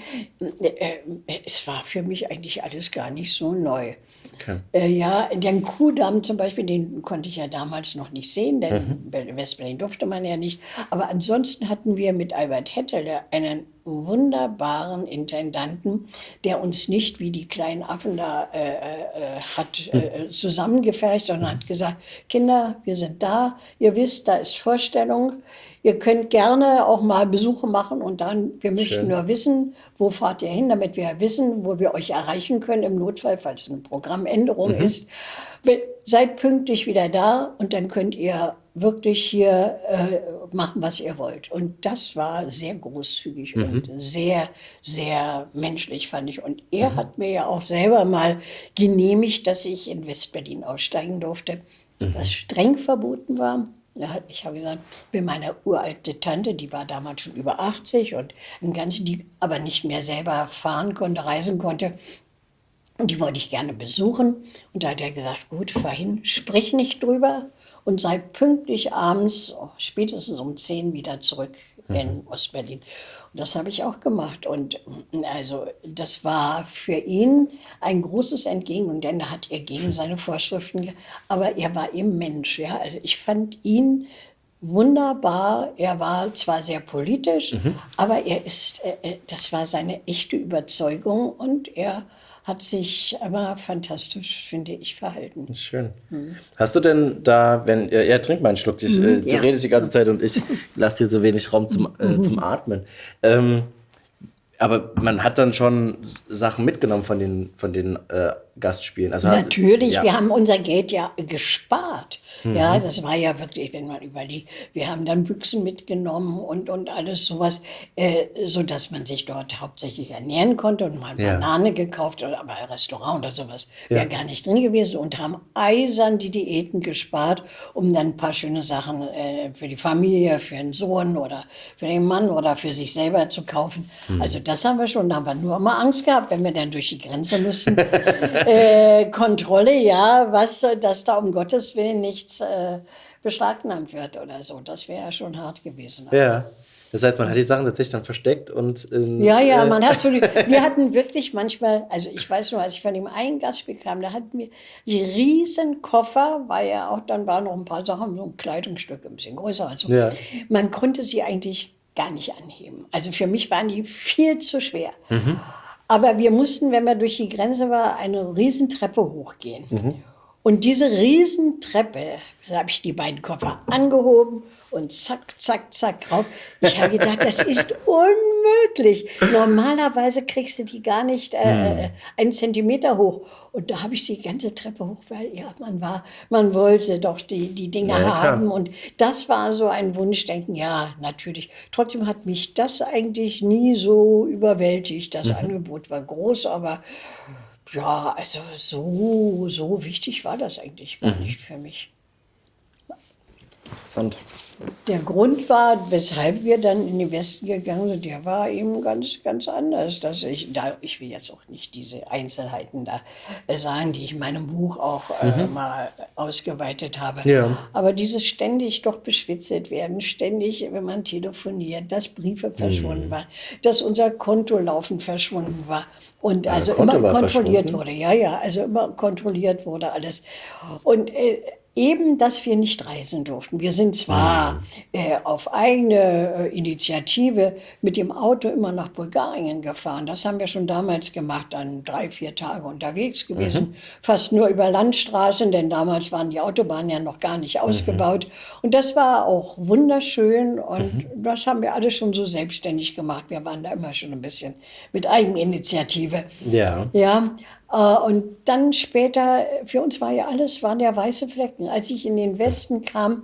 es war für mich eigentlich alles gar nicht so neu. Okay. Den Kuhdamm zum Beispiel, den konnte ich ja damals noch nicht sehen, denn in West-Berlin durfte man ja nicht. Aber ansonsten hatten wir mit Albert Hettele einen wunderbaren Intendanten, der uns nicht wie die kleinen Affen da hat zusammengefercht, sondern hat gesagt, Kinder, wir sind da, ihr wisst, da ist Vorstellung. Ihr könnt gerne auch mal Besuche machen und dann, wir möchten nur wissen, wo fahrt ihr hin, damit wir wissen, wo wir euch erreichen können im Notfall, falls eine Programmänderung ist. Seid pünktlich wieder da und dann könnt ihr wirklich hier machen, was ihr wollt. Und das war sehr großzügig und sehr, sehr menschlich, fand ich. Und er hat mir ja auch selber mal genehmigt, dass ich in West-Berlin aussteigen durfte, was streng verboten war. Ja, ich habe gesagt, ich bin meine uralte Tante, die war damals schon über 80 und die aber nicht mehr selber fahren konnte, reisen konnte. Und die wollte ich gerne besuchen. Und da hat er gesagt, gut, fahr hin, sprich nicht drüber und sei pünktlich abends, spätestens um 10 wieder zurück in Ostberlin. Und das habe ich auch gemacht. Und also das war für ihn ein großes Entgegen, denn da hat er gegen seine Vorschriften, aber er war eben Mensch. Ja? Also ich fand ihn wunderbar. Er war zwar sehr politisch, aber das war seine echte Überzeugung und er hat sich aber fantastisch, finde ich, verhalten. Das ist schön. Hast du denn da, trink mal einen Schluck, du redest die ganze Zeit und ich lasse dir so wenig Raum zum Atmen. Aber man hat dann schon Sachen mitgenommen von den Gastspielen? Also, Natürlich, ja. wir haben unser Geld ja gespart. Ja, das war ja wirklich, wenn man überlegt, wir haben dann Büchsen mitgenommen und alles sowas, so dass man sich dort hauptsächlich ernähren konnte und mal Ja. Banane gekauft oder aber ein Restaurant oder sowas wäre gar nicht drin gewesen und haben eisern die Diäten gespart, um dann ein paar schöne Sachen für die Familie, für den Sohn oder für den Mann oder für sich selber zu kaufen. Also das haben wir schon, da haben wir nur immer Angst gehabt, wenn wir dann durch die Grenze müssen. Kontrolle, ja, dass da um Gottes Willen nichts beschlagnahmt wird oder so. Das wäre ja schon hart gewesen. Ja. Das heißt, man hat die Sachen tatsächlich dann versteckt und... Ja, man hat wir hatten wirklich manchmal, also ich weiß nur, als ich von dem einen Gastspiel kam, da hatten wir die riesen Koffer, weil ja auch dann waren noch ein paar Sachen, so ein Kleidungsstück ein bisschen größer und so. Ja. Man konnte sie eigentlich gar nicht anheben. Also für mich waren die viel zu schwer. Aber wir mussten, wenn wir durch die Grenze waren, eine Riesentreppe hochgehen. Und diese Riesentreppe, da habe ich die beiden Koffer angehoben und zack, zack, zack rauf. Ich habe gedacht, das ist unmöglich. Normalerweise kriegst du die gar nicht einen Zentimeter hoch. Und da habe ich die ganze Treppe hoch, weil ja, man wollte doch die Dinge haben. Und das war so ein Wunschdenken, ja, natürlich. Trotzdem hat mich das eigentlich nie so überwältigt. Das Angebot war groß, aber ja, also so wichtig war das eigentlich gar nicht für mich. Interessant. Der Grund war, weshalb wir dann in den Westen gegangen sind, der war eben ganz, ganz anders. Ich will jetzt auch nicht diese Einzelheiten da sagen, die ich in meinem Buch auch mal ausgeweitet habe. Ja. Aber dieses ständig doch beschwitzelt werden, ständig, wenn man telefoniert, dass Briefe verschwunden waren, dass unser Konto laufend verschwunden war. Und also Konto immer war kontrolliert verschwunden? wurde. Also immer kontrolliert wurde alles. Und eben, dass wir nicht reisen durften. Wir sind zwar auf eigene Initiative mit dem Auto immer nach Bulgarien gefahren. Das haben wir schon damals gemacht, dann 3-4 Tage unterwegs gewesen. Fast nur über Landstraßen, denn damals waren die Autobahnen ja noch gar nicht ausgebaut. Und das war auch wunderschön und das haben wir alles schon so selbstständig gemacht. Wir waren da immer schon ein bisschen mit Eigeninitiative. Ja. Ja, und dann später, für uns war ja alles, waren ja weiße Flecken. Als ich in den Westen kam,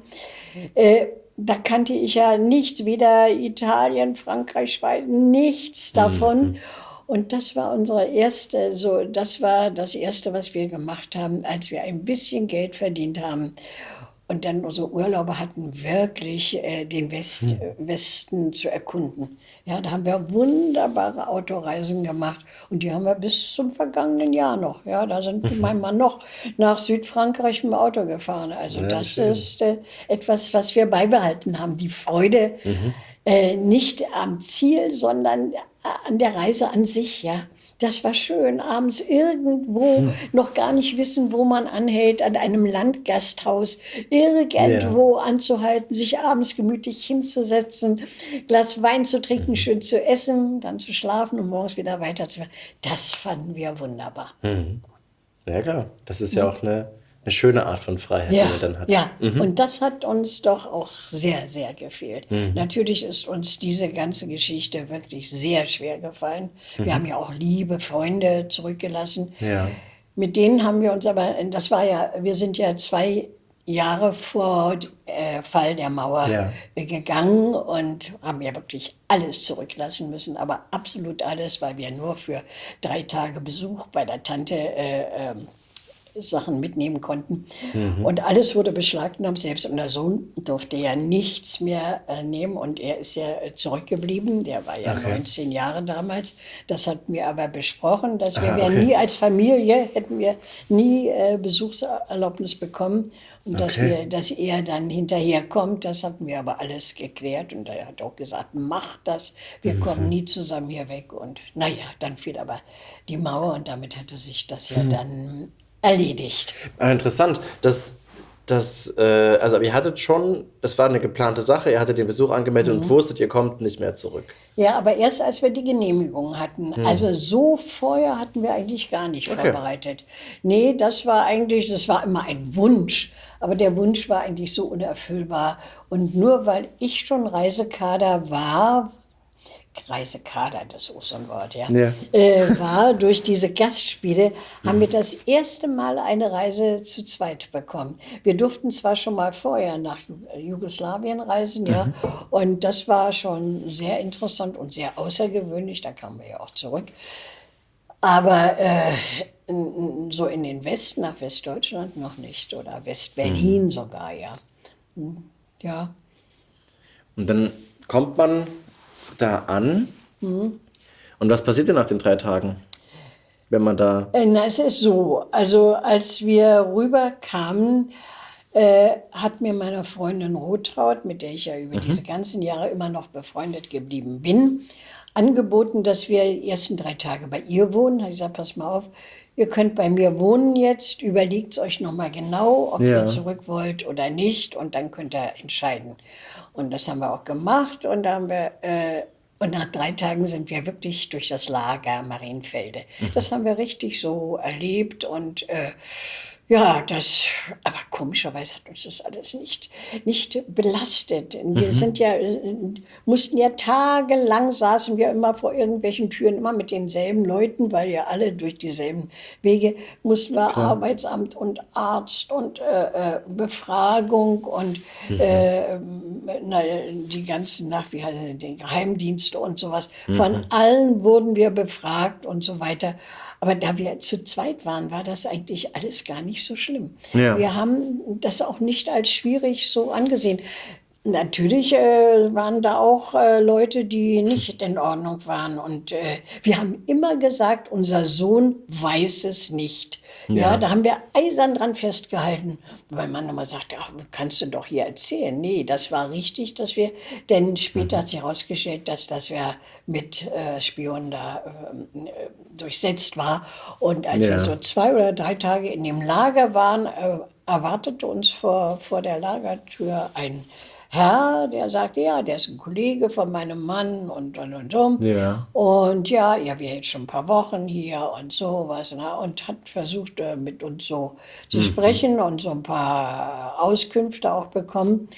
da kannte ich ja nichts, weder Italien, Frankreich, Schweiz, nichts davon. Und das war das war das Erste, was wir gemacht haben, als wir ein bisschen Geld verdient haben. Und dann unsere Urlaube hatten, wirklich den Westen zu erkunden. Ja, da haben wir wunderbare Autoreisen gemacht und die haben wir bis zum vergangenen Jahr noch. Ja, da sind mein Mann noch nach Südfrankreich mit dem Auto gefahren. Also das schön. ist etwas, was wir beibehalten haben. Die Freude nicht am Ziel, sondern an der Reise an sich. Ja, das war schön. Abends irgendwo noch gar nicht wissen, wo man anhält, an einem Landgasthaus irgendwo anzuhalten, sich abends gemütlich hinzusetzen, Glas Wein zu trinken, schön zu essen, dann zu schlafen und morgens wieder weiterzufahren. Das fanden wir wunderbar. Ja, klar. Das ist ja auch eine schöne Art von Freiheit, die man dann hat. Ja, und das hat uns doch auch sehr, sehr gefehlt. Natürlich ist uns diese ganze Geschichte wirklich sehr schwer gefallen. Wir haben ja auch liebe Freunde zurückgelassen. Ja. Mit denen haben wir uns aber, wir sind ja 2 Jahre vor Fall der Mauer gegangen und haben ja wirklich alles zurücklassen müssen, aber absolut alles, weil wir nur für 3 Tage Besuch bei der Tante Sachen mitnehmen konnten. Und alles wurde beschlagnahmt, selbst unser Sohn durfte ja nichts mehr nehmen und er ist ja zurückgeblieben, der war ja 19 Jahre damals. Das hatten wir aber besprochen, dass wir nie als Familie, hätten wir nie Besuchserlaubnis bekommen und dass er dann hinterherkommt, das hatten wir aber alles geklärt und er hat auch gesagt, macht das, wir kommen nie zusammen hier weg und naja, dann fiel aber die Mauer und damit hatte sich das ja dann erledigt. Interessant, also ihr hattet schon, das war eine geplante Sache, ihr hattet den Besuch angemeldet und wusstet, ihr kommt nicht mehr zurück. Ja, aber erst als wir die Genehmigung hatten. Also so vorher hatten wir eigentlich gar nicht vorbereitet. Nee, das war immer ein Wunsch, aber der Wunsch war eigentlich so unerfüllbar. Und nur weil ich schon Reisekader war, Reisekader, das ist auch so ein Wort, ja. Ja. War durch diese Gastspiele, haben wir das erste Mal eine Reise zu zweit bekommen. Wir durften zwar schon mal vorher nach Jugoslawien reisen, ja, und das war schon sehr interessant und sehr außergewöhnlich, da kamen wir ja auch zurück. Aber so in den Westen, nach Westdeutschland noch nicht oder Westberlin sogar, ja. Ja. Und dann kommt man da an. Und was passiert denn nach den 3 Tagen, wenn man da... Na, es ist so, also als wir rüberkamen, hat mir meine Freundin Rotraud, mit der ich ja über diese ganzen Jahre immer noch befreundet geblieben bin, angeboten, dass wir die ersten 3 Tage bei ihr wohnen. Da habe ich gesagt, pass mal auf, ihr könnt bei mir wohnen jetzt, überlegt es euch nochmal genau, ob ihr zurück wollt oder nicht und dann könnt ihr entscheiden. Und das haben wir auch gemacht und da haben wir... Und nach 3 Tagen sind wir wirklich durch das Lager Marienfelde. Das haben wir richtig so erlebt und ja, aber komischerweise hat uns das alles nicht belastet. Wir sind ja, mussten ja tagelang, saßen wir immer vor irgendwelchen Türen, immer mit denselben Leuten, weil ja alle durch dieselben Wege mussten wir Arbeitsamt und Arzt und Befragung und die ganzen wie heißt das, die Geheimdienste und sowas. Von allen wurden wir befragt und so weiter. Aber da wir zu zweit waren, war das eigentlich alles gar nicht so schlimm. Ja. Wir haben das auch nicht als schwierig so angesehen. Natürlich waren da auch Leute, die nicht in Ordnung waren. Und wir haben immer gesagt, unser Sohn weiß es nicht. Ja, da haben wir eisern dran festgehalten, weil man immer sagte, ach, kannst du doch hier erzählen. Nee, das war richtig, denn später hat sich herausgestellt, dass das ja mit Spionen da durchsetzt war. Und als wir so 2 oder 3 Tage in dem Lager waren, erwartete uns vor der Lagertür ein Herr, der sagte, ja, der ist ein Kollege von meinem Mann und so. Ja. Und ja, wir jetzt schon ein paar Wochen hier und sowas. Und hat versucht, mit uns so zu sprechen und so ein paar Auskünfte auch bekommen.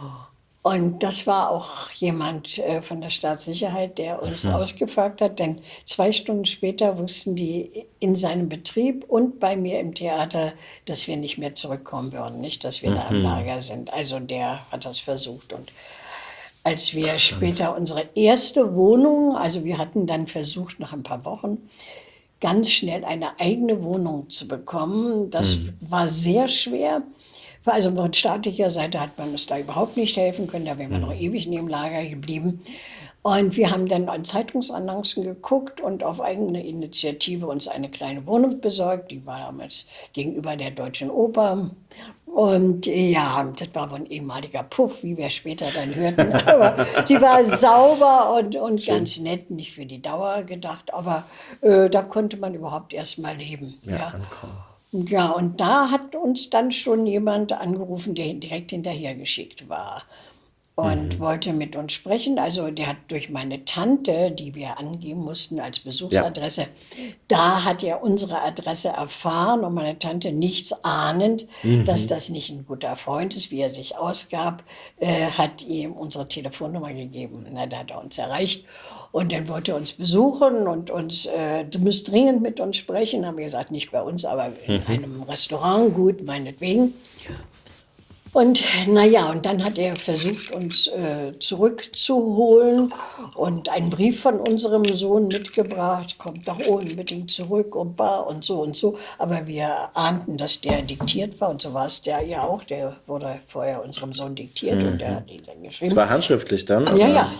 Und das war auch jemand von der Staatssicherheit, der uns ausgefragt hat, denn 2 Stunden später wussten die in seinem Betrieb und bei mir im Theater, dass wir nicht mehr zurückkommen würden, nicht, dass wir da im Lager sind. Also der hat das versucht. Und als wir später unsere erste Wohnung, also wir hatten dann versucht, nach ein paar Wochen ganz schnell eine eigene Wohnung zu bekommen. Das war sehr schwer. Also von staatlicher Seite hat man uns da überhaupt nicht helfen können, da wären wir noch ewig in dem Lager geblieben. Und wir haben dann an Zeitungsannoncen geguckt und auf eigene Initiative uns eine kleine Wohnung besorgt. Die war damals gegenüber der Deutschen Oper. Und ja, das war wohl ein ehemaliger Puff, wie wir später dann hörten. Aber die war sauber und ganz nett, nicht für die Dauer gedacht. Aber da konnte man überhaupt erst mal leben. Ja. Ja, und da hat uns dann schon jemand angerufen, der direkt hinterhergeschickt war und wollte mit uns sprechen. Also der hat durch meine Tante, die wir angeben mussten als Besuchsadresse, da hat er unsere Adresse erfahren und meine Tante, nichts ahnend, dass das nicht ein guter Freund ist, wie er sich ausgab, hat ihm unsere Telefonnummer gegeben. Na, da hat er uns erreicht. Und dann wollte er uns besuchen und du musst dringend mit uns sprechen. Haben wir gesagt, nicht bei uns, aber in einem Restaurant, gut, meinetwegen. Und naja, und dann hat er versucht, uns zurückzuholen und einen Brief von unserem Sohn mitgebracht, kommt doch unbedingt zurück und so und so. Aber wir ahnten, dass der diktiert war und so war es der ja auch. Der wurde vorher unserem Sohn diktiert und der hat ihn dann geschrieben. Es war handschriftlich dann? Ja.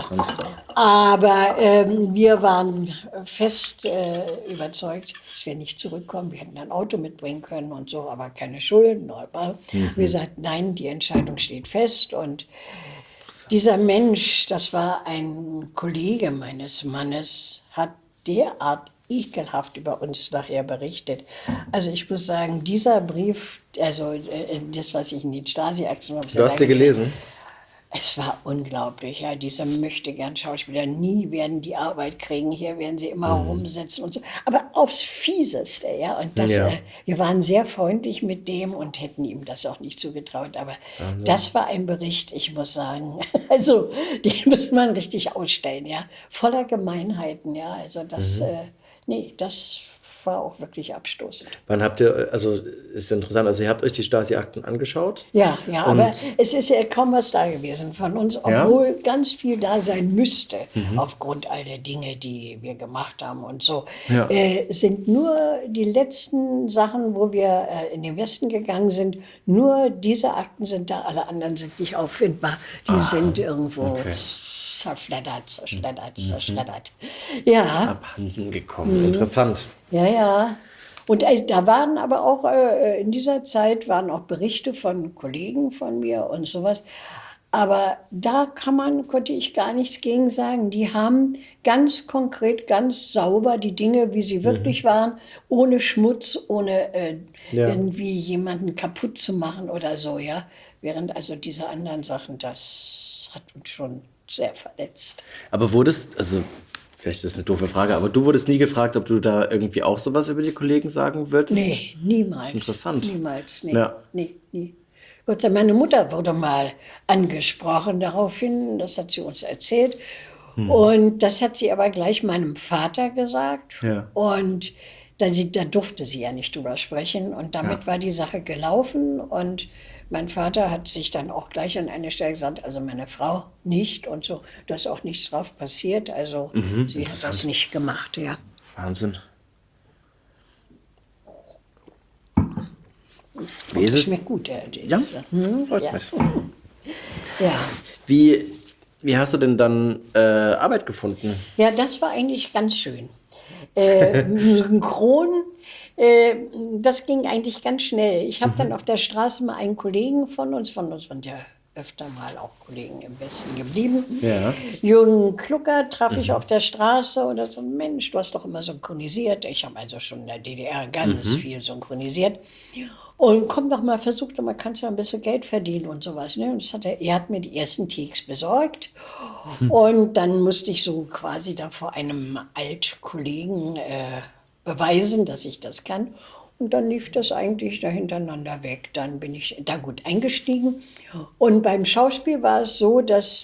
Aber wir waren fest überzeugt, dass wir nicht zurückkommen. Wir hätten ein Auto mitbringen können und so, aber keine Schulden. Wir sagten, nein, die Entscheidung steht fest. Und dieser Mensch, das war ein Kollege meines Mannes, hat derart ekelhaft über uns nachher berichtet. Also ich muss sagen, dieser Brief, also das, was ich in die Stasi-Aktion habe. Du hast dir gelesen? Es war unglaublich, ja, diese Möchtegern-Schauspieler, nie werden die Arbeit kriegen, hier werden sie immer rumsitzen und so, aber aufs Fieseste, ja, und das, wir waren sehr freundlich mit dem und hätten ihm das auch nicht zugetraut, aber das war ein Bericht, ich muss sagen, also, den muss man richtig ausstellen, ja, voller Gemeinheiten, ja, also das, nee, das war auch wirklich abstoßend. Wann habt ihr, also ist interessant, also ihr habt euch die Stasi-Akten angeschaut? Ja, aber es ist ja kaum was da gewesen von uns, obwohl ganz viel da sein müsste, aufgrund all der Dinge, die wir gemacht haben und so. Ja. Sind nur die letzten Sachen, wo wir in den Westen gegangen sind, nur diese Akten sind da, alle anderen sind nicht auffindbar. Die sind irgendwo zerschreddert. Ja. Abhanden gekommen. Interessant. Ja. Und da waren aber auch, in dieser Zeit waren auch Berichte von Kollegen von mir und sowas. Aber da konnte ich gar nichts gegen sagen. Die haben ganz konkret, ganz sauber die Dinge, wie sie wirklich waren, ohne Schmutz, ohne irgendwie jemanden kaputt zu machen oder so, ja. Während also diese anderen Sachen, das hat uns schon sehr verletzt. Aber also vielleicht ist das eine doofe Frage, aber du wurdest nie gefragt, ob du da irgendwie auch sowas über die Kollegen sagen würdest? Nee, niemals. Das ist interessant. Niemals, nee. Ja. Nee. Gott sei Dank, meine Mutter wurde mal angesprochen daraufhin, das hat sie uns erzählt. Und das hat sie aber gleich meinem Vater gesagt. Ja. Und da durfte sie ja nicht drüber sprechen. Und damit war die Sache gelaufen. Und mein Vater hat sich dann auch gleich an eine Stelle gesagt, also meine Frau nicht und so. Da ist auch nichts drauf passiert. Also sie hat das nicht gemacht, ja. Wahnsinn. Wie ist es? Schmeckt gut, Ja, freut mich. Ja. Wie hast du denn dann Arbeit gefunden? Ja, das war eigentlich ganz schön. Synchron, das ging eigentlich ganz schnell. Ich habe dann auf der Straße mal einen Kollegen von uns waren ja öfter mal auch Kollegen im Westen geblieben. Ja. Jürgen Klucker traf ich auf der Straße und er so, Mensch, du hast doch immer synchronisiert. Ich habe also schon in der DDR ganz viel synchronisiert. Und komm doch mal, versuch doch mal, kannst du ein bisschen Geld verdienen und sowas. Ne? Und er hat mir die ersten Takes besorgt. Und dann musste ich so quasi da vor einem Altkollegen beweisen, dass ich das kann. Und dann lief das eigentlich da hintereinander weg. Dann bin ich da gut eingestiegen. Und beim Schauspiel war es so, dass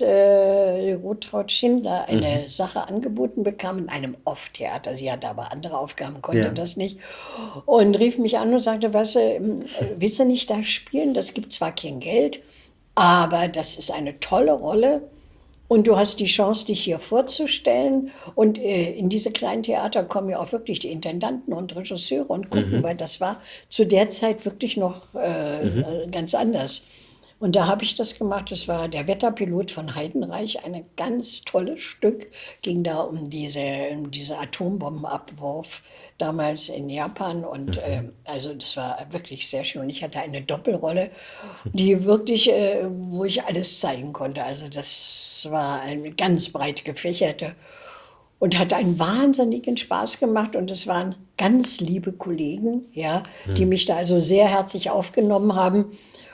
Rotraud Schindler eine Sache angeboten bekam in einem Off-Theater. Sie hatte aber andere Aufgaben, konnte das nicht. Und rief mich an und sagte, weißt du, willst du nicht da spielen? Das gibt zwar kein Geld, aber das ist eine tolle Rolle. Und du hast die Chance, dich hier vorzustellen. Und in diese kleinen Theater kommen ja auch wirklich die Intendanten und Regisseure und gucken, weil das war zu der Zeit wirklich noch ganz anders. Und da habe ich das gemacht. Das war der Wetterpilot von Heidenreich, ein ganz tolles Stück. Ging da um diese Atombombenabwurf damals in Japan. Und also das war wirklich sehr schön. Und ich hatte eine Doppelrolle, die wirklich, wo ich alles zeigen konnte. Also das war eine ganz breit gefächerte und hat einen wahnsinnigen Spaß gemacht. Und es waren ganz liebe Kollegen, ja, die mich da also sehr herzlich aufgenommen haben.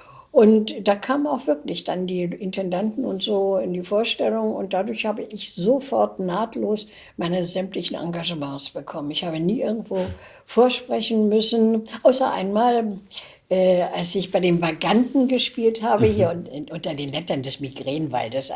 Und da kamen auch wirklich dann die Intendanten und so in die Vorstellung. Und dadurch habe ich sofort nahtlos meine sämtlichen Engagements bekommen. Ich habe nie irgendwo vorsprechen müssen, außer einmal, als ich bei den Vaganten gespielt habe, hier unter den Lettern des Migränewaldes,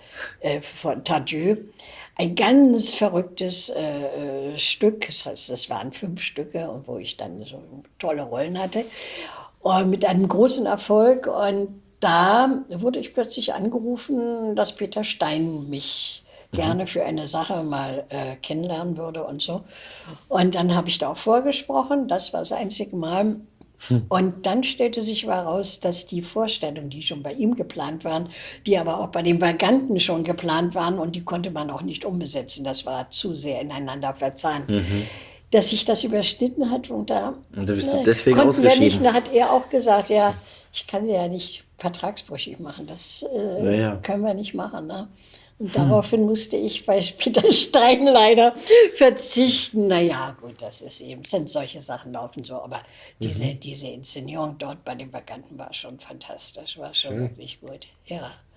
von Tardieu. Ein ganz verrücktes Stück, das heißt, es waren 5 Stücke, und wo ich dann so tolle Rollen hatte. Und mit einem großen Erfolg. Und da wurde ich plötzlich angerufen, dass Peter Stein mich gerne für eine Sache mal kennenlernen würde und so. Und dann habe ich da auch vorgesprochen, das war das einzige Mal. Und dann stellte sich heraus, dass die Vorstellungen, die schon bei ihm geplant waren, die aber auch bei den Vaganten schon geplant waren, und die konnte man auch nicht umbesetzen, das war zu sehr ineinander verzahnt. Dass sich das überschnitten hat, und da du bist deswegen konnten wir nicht. ausgeschieden. Da hat er auch gesagt, ja, ich kann sie ja nicht vertragsbrüchig machen, das können wir nicht machen. Ne? Und daraufhin musste ich bei Peter Stein leider verzichten. Naja, gut, das ist eben, sind solche Sachen laufen so, aber diese Inszenierung dort bei den Vaganten war schon fantastisch, war schon wirklich gut, ja.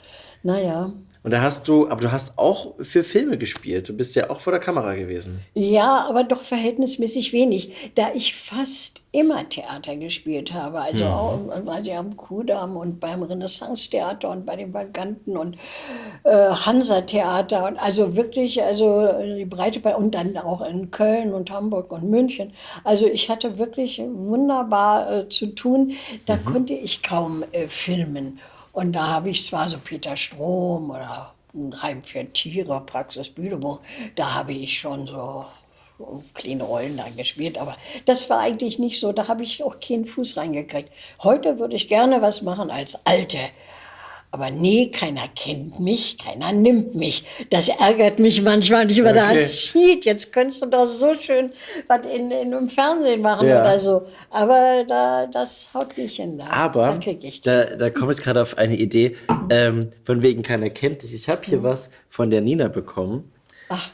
Naja. Und du hast auch für Filme gespielt. Du bist ja auch vor der Kamera gewesen. Ja, aber doch verhältnismäßig wenig, da ich fast immer Theater gespielt habe. Also auch am Kudamm und beim Renaissance-Theater und bei den Vaganten und Hansa-Theater. Und also wirklich, also die Breite und dann auch in Köln und Hamburg und München. Also ich hatte wirklich wunderbar zu tun. Da konnte ich kaum filmen. Und da habe ich zwar so Peter Strom oder ein Heim für Tiere, Praxis Büdebuch, da habe ich schon so kleine Rollen da gespielt, aber das war eigentlich nicht so, da habe ich auch keinen Fuß reingekriegt. Heute würde ich gerne was machen als Alte. Aber nee, keiner kennt mich, keiner nimmt mich. Das ärgert mich manchmal nicht, weil da shit, jetzt könntest du doch so schön was im Fernsehen machen oder so. Aber das haut nicht hin. Aber da komme ich gerade auf eine Idee, von wegen keiner kennt dich. Ich habe hier was von der Nina bekommen. Ach.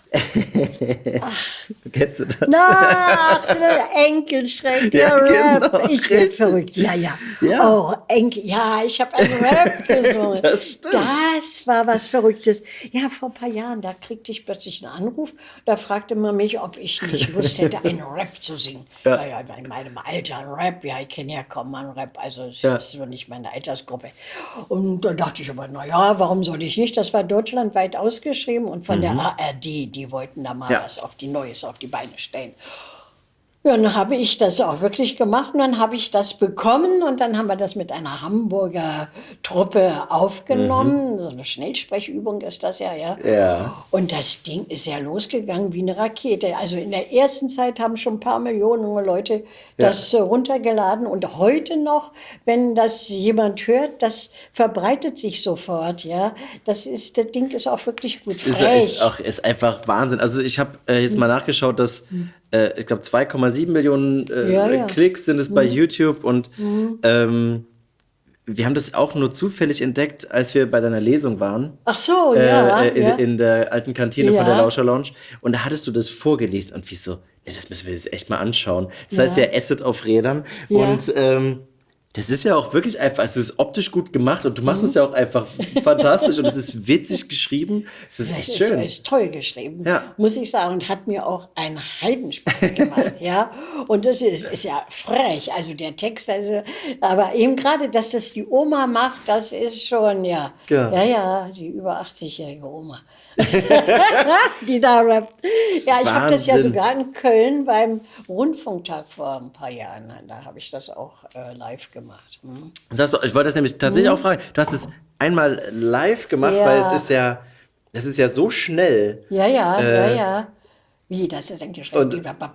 Kennst du das? Na, Enkelschreck, der Rap. Genau, ich werde verrückt. Ja. Oh, Enkel. Ja, ich habe einen Rap gesungen. Das stimmt. Das war was Verrücktes. Ja, vor ein paar Jahren, da kriegte ich plötzlich einen Anruf. Da fragte man mich, ob ich nicht Lust hätte, einen Rap zu singen. Ja. In meinem Alter ein Rap. Ja, ich kenne ja kaum mal einen Rap. Also, es ist so nicht meine Altersgruppe. Und da dachte ich aber, naja, warum soll ich nicht? Das war deutschlandweit ausgeschrieben und von der ARD. Die wollten da mal was auf die Neues auf die Beine stellen. Ja, dann habe ich das auch wirklich gemacht und dann habe ich das bekommen und dann haben wir das mit einer Hamburger Truppe aufgenommen. So eine Schnellsprechübung ist das ja. Und das Ding ist ja losgegangen wie eine Rakete. Also in der ersten Zeit haben schon ein paar Millionen Leute das runtergeladen und heute noch, wenn das jemand hört, das verbreitet sich sofort, ja. Das Ding ist auch wirklich gut. Ist einfach Wahnsinn. Also ich habe jetzt mal nachgeschaut, dass ich glaube 2,7 Millionen Klicks sind es bei YouTube und wir haben das auch nur zufällig entdeckt, als wir bei deiner Lesung waren. Ach so, in der alten Kantine von der Lauscher Lounge. Und da hattest du das vorgelesen und wie so, das müssen wir jetzt echt mal anschauen. Das heißt ja Acid auf Rädern und das ist ja auch wirklich einfach, es ist optisch gut gemacht und du machst es ja auch einfach fantastisch und es ist witzig geschrieben. Es ist echt schön. Es ist toll geschrieben, muss ich sagen, und hat mir auch einen Heidenspaß gemacht, Und das ist ja frech, also der Text, aber eben gerade, dass das die Oma macht, das ist schon, die über 80-jährige Oma. Die da rappt. Ja, ich habe das ja sogar in Köln beim Rundfunktag vor ein paar Jahren, da habe ich das auch live gemacht. Das heißt, ich wollte das nämlich tatsächlich auch fragen, du hast es einmal live gemacht, weil es ist ja so schnell. Ja. Wie, das ist ein Geschenk.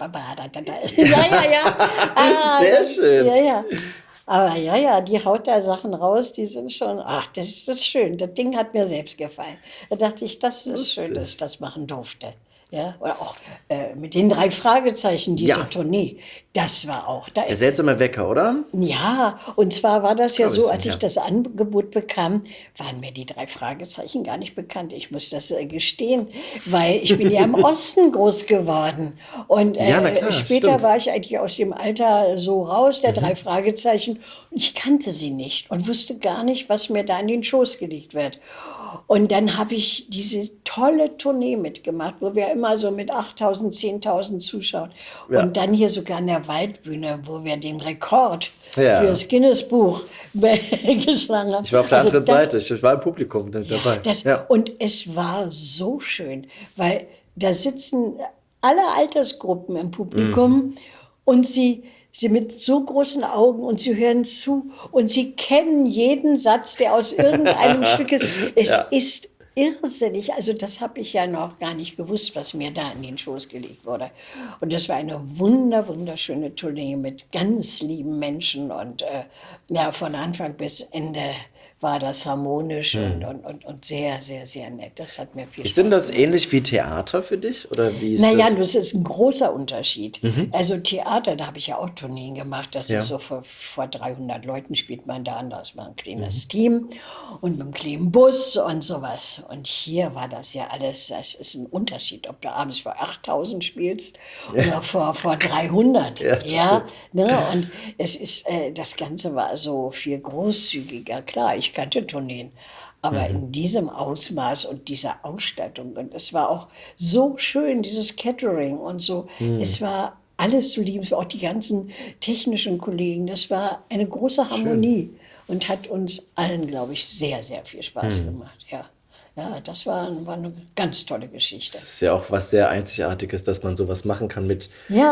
Sehr schön. Ja. Aber die haut da Sachen raus, die sind schon, das ist schön. Das Ding hat mir selbst gefallen. Da dachte ich, das ist schön, dass ich das machen durfte. Ja, oder auch mit den 3 Fragezeichen, diese Tournee, das war auch. Der seltsame Wecker, oder? Ja, und zwar war das ja so, als ich das Angebot bekam, waren mir die 3 Fragezeichen gar nicht bekannt. Ich muss das gestehen, weil ich bin ja im Osten groß geworden. Und später war ich eigentlich aus dem Alter so raus, der 3 Fragezeichen. Und ich kannte sie nicht und wusste gar nicht, was mir da in den Schoß gelegt wird. Und dann habe ich diese tolle Tournee mitgemacht, wo wir immer so mit 8.000, 10.000 Zuschauern und dann hier sogar an der Waldbühne, wo wir den Rekord für das Guinness-Buch geschlagen haben. Ich war auf der anderen Seite, ich war im Publikum dabei. Und es war so schön, weil da sitzen alle Altersgruppen im Publikum und sie mit so großen Augen und sie hören zu und sie kennen jeden Satz, der aus irgendeinem Stück ist. Es ist irrsinnig. Also das habe ich ja noch gar nicht gewusst, was mir da in den Schoß gelegt wurde. Und das war eine wunderschöne Tournee mit ganz lieben Menschen und von Anfang bis Ende war das harmonisch und sehr, sehr, sehr nett. Das hat mir viel Spaß gemacht. Ist denn das ähnlich wie Theater für dich? Oder wie ist das ist ein großer Unterschied. Also Theater, da habe ich ja auch Tourneen gemacht. Das ist so vor 300 Leuten spielt man da an. Das war ein kleines Team und mit einem kleinen Bus und sowas. Und hier war das ja alles, das ist ein Unterschied, ob du abends vor 8.000 spielst oder vor 300. Und es ist, das Ganze war so viel großzügiger. Klar, ich ich kannte Tourneen. Aber in diesem Ausmaß und dieser Ausstattung. Und es war auch so schön, dieses Catering und so. Es war alles zu lieben, auch die ganzen technischen Kollegen. Das war eine große Harmonie und hat uns allen, glaube ich, sehr, sehr viel Spaß gemacht. Ja. Ja, das war eine ganz tolle Geschichte. Das ist ja auch was sehr Einzigartiges, dass man sowas machen kann mit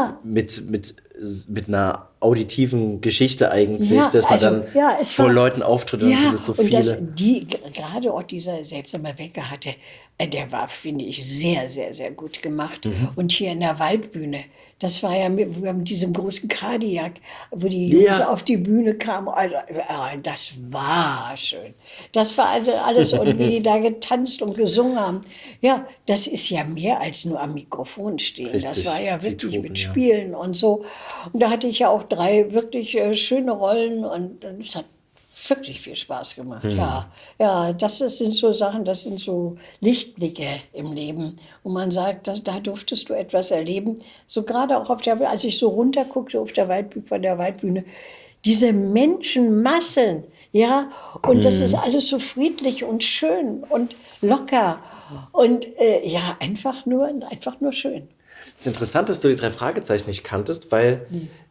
einer auditiven Geschichte eigentlich, dass man dann vor Leuten auftritt und sind es so viele. Und gerade auch dieser seltsame Wecker hatte, der war, finde ich, sehr, sehr, sehr gut gemacht. Und hier in der Waldbühne, das war ja mit diesem großen Kadiak, wo die Jungs auf die Bühne kamen. Also, das war schön. Das war also alles. Und wie die da getanzt und gesungen haben. Ja, das ist ja mehr als nur am Mikrofon stehen. Richtig, das war ja wirklich Toben, mit Spielen und so. Und da hatte ich ja auch 3 wirklich schöne Rollen. Und es hat wirklich viel Spaß gemacht. Ja, sind so Sachen, das sind so Lichtblicke im Leben. Und man sagt, da durftest du etwas erleben. So gerade auch als ich so runterguckte von der Waldbühne, diese Menschenmassen, ja, und das ist alles so friedlich und schön und locker und einfach nur schön. Es ist interessant, dass du die 3 Fragezeichen nicht kanntest, weil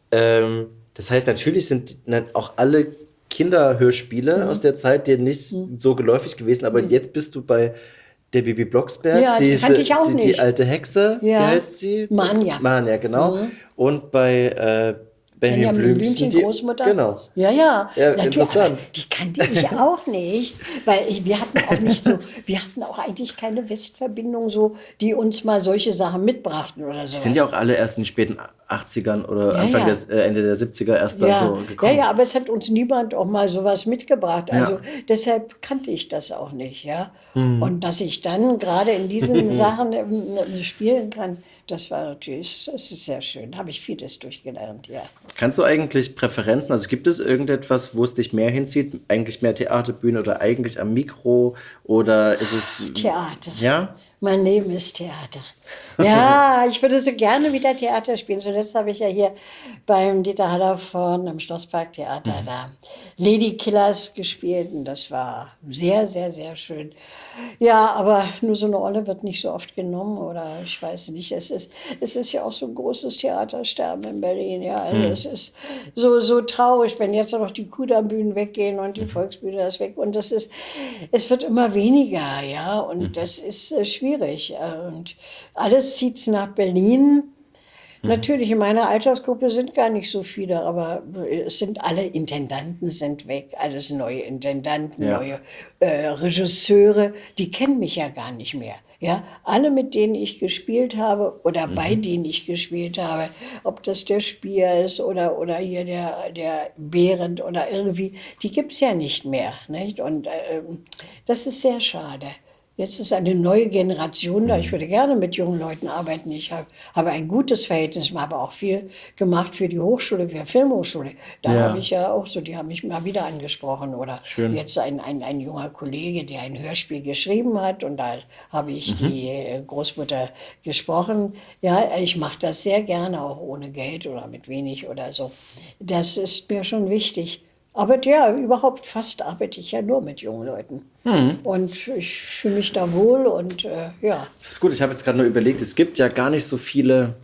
das heißt, natürlich sind auch alle Kinderhörspiele aus der Zeit dir nicht so geläufig gewesen, aber jetzt bist du bei der Bibi Blocksberg, ja, die kannte ich auch nicht. Die alte Hexe, wie heißt sie? Manja. Manja, genau. Und bei Benjamin Blümchen, die Großmutter. Genau. Ja, interessant. Die kannte ich auch nicht, weil wir hatten auch eigentlich keine Westverbindung, so, die uns mal solche Sachen mitbrachten oder so. Die sind ja auch alle erst in den späten 80ern oder Ende der 70er erst dann so gekommen. Ja, aber es hat uns niemand auch mal sowas mitgebracht. Also deshalb kannte ich das auch nicht, ja. Und dass ich dann gerade in diesen Sachen spielen kann, das ist sehr schön. Da habe ich vieles durchgelernt, ja. Kannst du eigentlich Präferenzen, also gibt es irgendetwas, wo es dich mehr hinzieht? Eigentlich mehr Theaterbühne oder eigentlich am Mikro? Oder ist es... Theater. Ja? Mein Leben ist Theater. Ja, ich würde so gerne wieder Theater spielen. Zuletzt habe ich ja hier beim Dieter Hallervorden am Schlossparktheater da Lady Killers gespielt und das war sehr, sehr, sehr schön. Ja, aber nur so eine Rolle wird nicht so oft genommen oder ich weiß nicht. Es ist ja auch so ein großes Theatersterben in Berlin. Ja, also es ist so traurig, wenn jetzt auch noch die Kudambühnen weggehen und die Volksbühne ist weg und es wird immer weniger, ja, und das ist schwierig und alles zieht nach Berlin. Natürlich, in meiner Altersgruppe sind gar nicht so viele, aber es sind alle Intendanten sind weg, alles neue Intendanten, neue Regisseure, die kennen mich ja gar nicht mehr. Ja, alle, mit denen ich gespielt habe oder bei denen ich gespielt habe, ob das der Spier ist oder hier der Behrendt oder irgendwie, die gibt es ja nicht mehr. Nicht? Und das ist sehr schade. Jetzt ist eine neue Generation da. Ich würde gerne mit jungen Leuten arbeiten. Ich habe ein gutes Verhältnis, habe auch viel gemacht für die Hochschule, für die Filmhochschule. Da habe ich ja auch so, die haben mich mal wieder angesprochen. Oder jetzt ein junger Kollege, der ein Hörspiel geschrieben hat und da habe ich die Großmutter gesprochen. Ja, ich mache das sehr gerne, auch ohne Geld oder mit wenig oder so. Das ist mir schon wichtig. Aber überhaupt fast arbeite ich ja nur mit jungen Leuten. Und ich fühle mich da wohl und ja. Das ist gut, ich habe jetzt gerade nur überlegt, es gibt ja gar nicht so viele,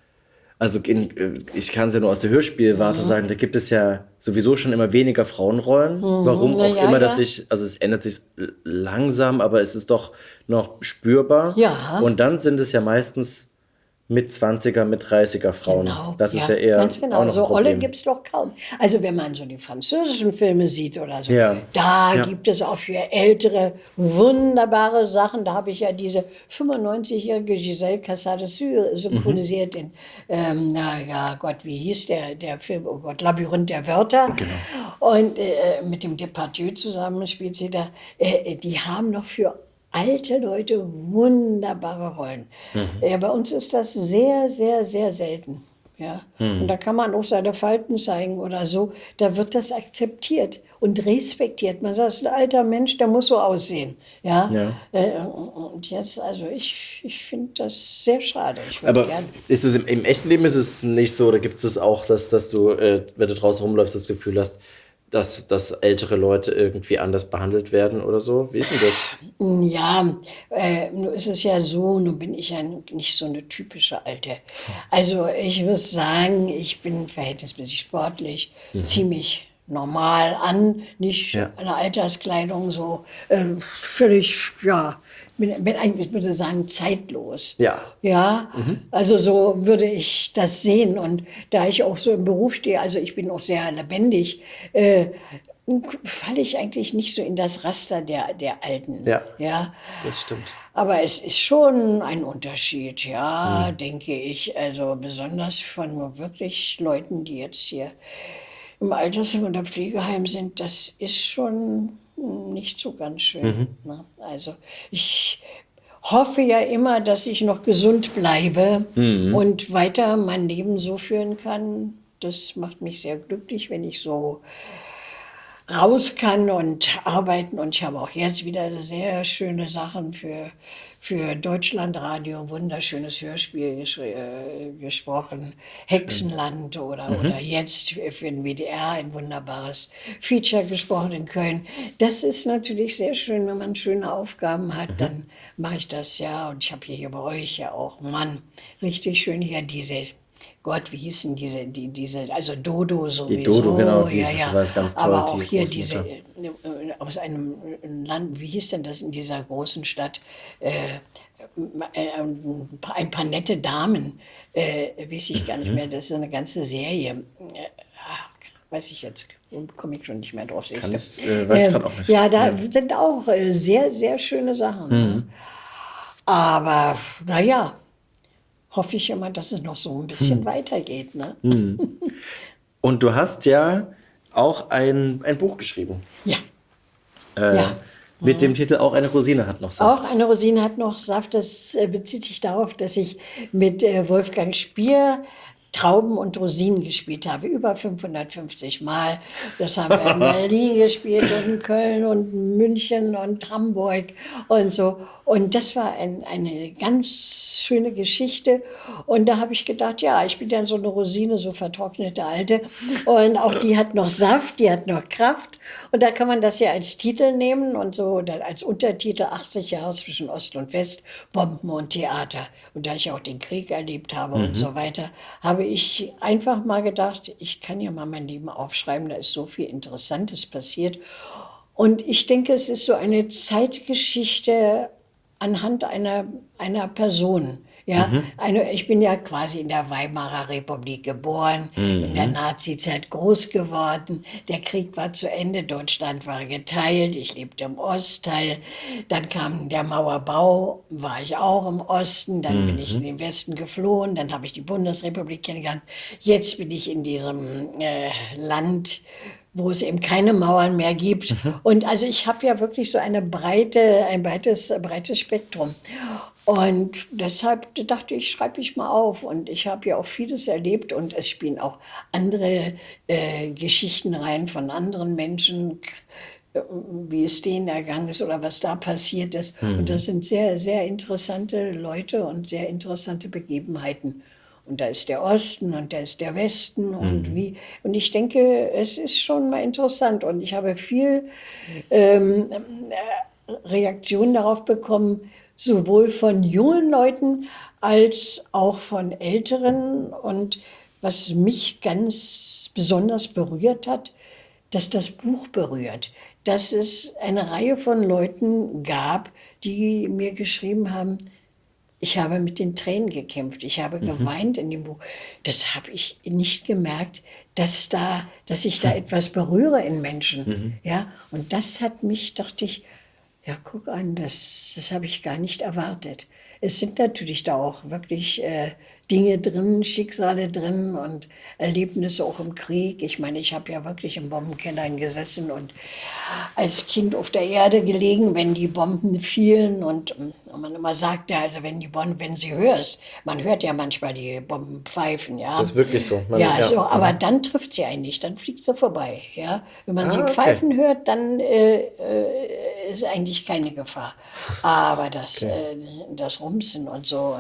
also ich kann es ja nur aus der Hörspielwarte sagen, da gibt es ja sowieso schon immer weniger Frauenrollen. Warum auch immer, also es ändert sich langsam, aber es ist doch noch spürbar. Ja. Und dann sind es ja meistens mit 20er, mit 30er Frauen. Genau, das ist ja eher ganz genau. auch noch So ein Problem. Olle gibt es doch kaum. Also wenn man so die französischen Filme sieht oder so, gibt es auch für Ältere wunderbare Sachen. Da habe ich ja diese 95-jährige Giselle Cassade-Sur synchronisiert in, wie hieß der Film? Oh Gott, Labyrinth der Wörter. Genau. Und mit dem Depardieu zusammen spielt sie da. Die haben noch für alte Leute wunderbare Rollen. Ja, bei uns ist das sehr, sehr, sehr selten. Ja? Und da kann man auch seine Falten zeigen oder so. Da wird das akzeptiert und respektiert. Man sagt, das ist ein alter Mensch, der muss so aussehen. Ja? Und jetzt, also ich finde das sehr schade. Aber ist es im echten Leben ist es nicht so, oder gibt es auch, dass du, wenn du draußen rumläufst, das Gefühl hast, dass ältere Leute irgendwie anders behandelt werden oder so? Wie ist denn das? Ja, nun ist es ja so, nun bin ich ja nicht so eine typische Alte. Also ich muss sagen, ich bin verhältnismäßig sportlich, ziemlich normal an, nicht eine Alterskleidung so völlig, ja, bin eigentlich, würde sagen, zeitlos. Ja. Ja, also so würde ich das sehen. Und da ich auch so im Beruf stehe, also ich bin auch sehr lebendig, falle ich eigentlich nicht so in das Raster der Alten. Ja, das stimmt. Aber es ist schon ein Unterschied, ja, denke ich. Also besonders von wirklich Leuten, die jetzt hier im Altersheim oder Pflegeheim sind, das ist schon nicht so ganz schön. Ne? Also ich hoffe ja immer, dass ich noch gesund bleibe und weiter mein Leben so führen kann. Das macht mich sehr glücklich, wenn ich so raus kann und arbeiten. Und ich habe auch jetzt wieder sehr schöne Sachen für Deutschlandradio, wunderschönes Hörspiel gesprochen, Hexenland oder jetzt für den WDR ein wunderbares Feature gesprochen in Köln. Das ist natürlich sehr schön, wenn man schöne Aufgaben hat, dann mache ich das ja. Und ich habe hier bei euch ja auch, Mann, richtig schön hier diese... Gott, wie hießen diese, also Dodo sowieso. Die Dodo, genau, ja. das war ganz toll. Aber auch hier diese, aus einem Land, wie hieß denn das in dieser großen Stadt? Ein paar nette Damen, weiß ich gar nicht mehr, das ist eine ganze Serie. Weiß ich jetzt, komme ich schon nicht mehr drauf. Weiß ich gerade auch nicht. Ja, da sind auch sehr, sehr schöne Sachen. Ne? Aber, naja, hoffe ich immer, dass es noch so ein bisschen weitergeht. Ne? Und du hast ja auch ein Buch geschrieben. Ja. Mit dem Titel Auch eine Rosine hat noch Saft. Auch eine Rosine hat noch Saft. Das bezieht sich darauf, dass ich mit Wolfgang Spier Trauben und Rosinen gespielt habe, über 550 Mal. Das haben wir in Berlin gespielt und in Köln und München und Hamburg und so. Und das war eine ganz schöne Geschichte. Und da habe ich gedacht, ja, ich bin dann so eine Rosine, so vertrocknete Alte. Und auch die hat noch Saft, die hat noch Kraft. Und da kann man das ja als Titel nehmen und so oder als Untertitel 80 Jahre zwischen Ost und West, Bomben und Theater. Und da ich auch den Krieg erlebt habe und so weiter, habe ich einfach mal gedacht, ich kann ja mal mein Leben aufschreiben, da ist so viel Interessantes passiert. Und ich denke, es ist so eine Zeitgeschichte anhand einer Person. Ja, ich bin ja quasi in der Weimarer Republik geboren, in der Nazizeit groß geworden. Der Krieg war zu Ende, Deutschland war geteilt, ich lebte im Ostteil. Dann kam der Mauerbau, war ich auch im Osten. Dann bin ich in den Westen geflohen, dann habe ich die Bundesrepublik kennengelernt. Jetzt bin ich in diesem Land, wo es eben keine Mauern mehr gibt. Und also ich habe ja wirklich so ein breites Spektrum. Und deshalb dachte ich, schreibe ich mal auf. Und ich habe ja auch vieles erlebt und es spielen auch andere Geschichten rein von anderen Menschen, wie es denen ergangen ist oder was da passiert ist. Und das sind sehr, sehr interessante Leute und sehr interessante Begebenheiten. Und da ist der Osten und da ist der Westen und wie. Und ich denke, es ist schon mal interessant. Und ich habe viel Reaktionen darauf bekommen, sowohl von jungen Leuten als auch von Älteren. Und was mich ganz besonders berührt hat, dass das Buch berührt. Dass es eine Reihe von Leuten gab, die mir geschrieben haben, ich habe mit den Tränen gekämpft, ich habe geweint in dem Buch. Das habe ich nicht gemerkt, dass ich da etwas berühre in Menschen. Ja? Und das hat mich, dachte ich, ja, guck an, das habe ich gar nicht erwartet. Es sind natürlich da auch wirklich Dinge drin, Schicksale drin und Erlebnisse auch im Krieg. Ich meine, ich habe ja wirklich in Bombenkellern gesessen und als Kind auf der Erde gelegen, wenn die Bomben fielen und man immer sagt ja, also wenn die Bomben, wenn sie hörst, man hört ja manchmal die Bomben pfeifen, ja. Das ist wirklich so. Ja, so, aber dann trifft sie einen nicht, dann fliegt sie vorbei, ja. Wenn man sie pfeifen hört, dann ist eigentlich keine Gefahr. Aber das Rumsen und so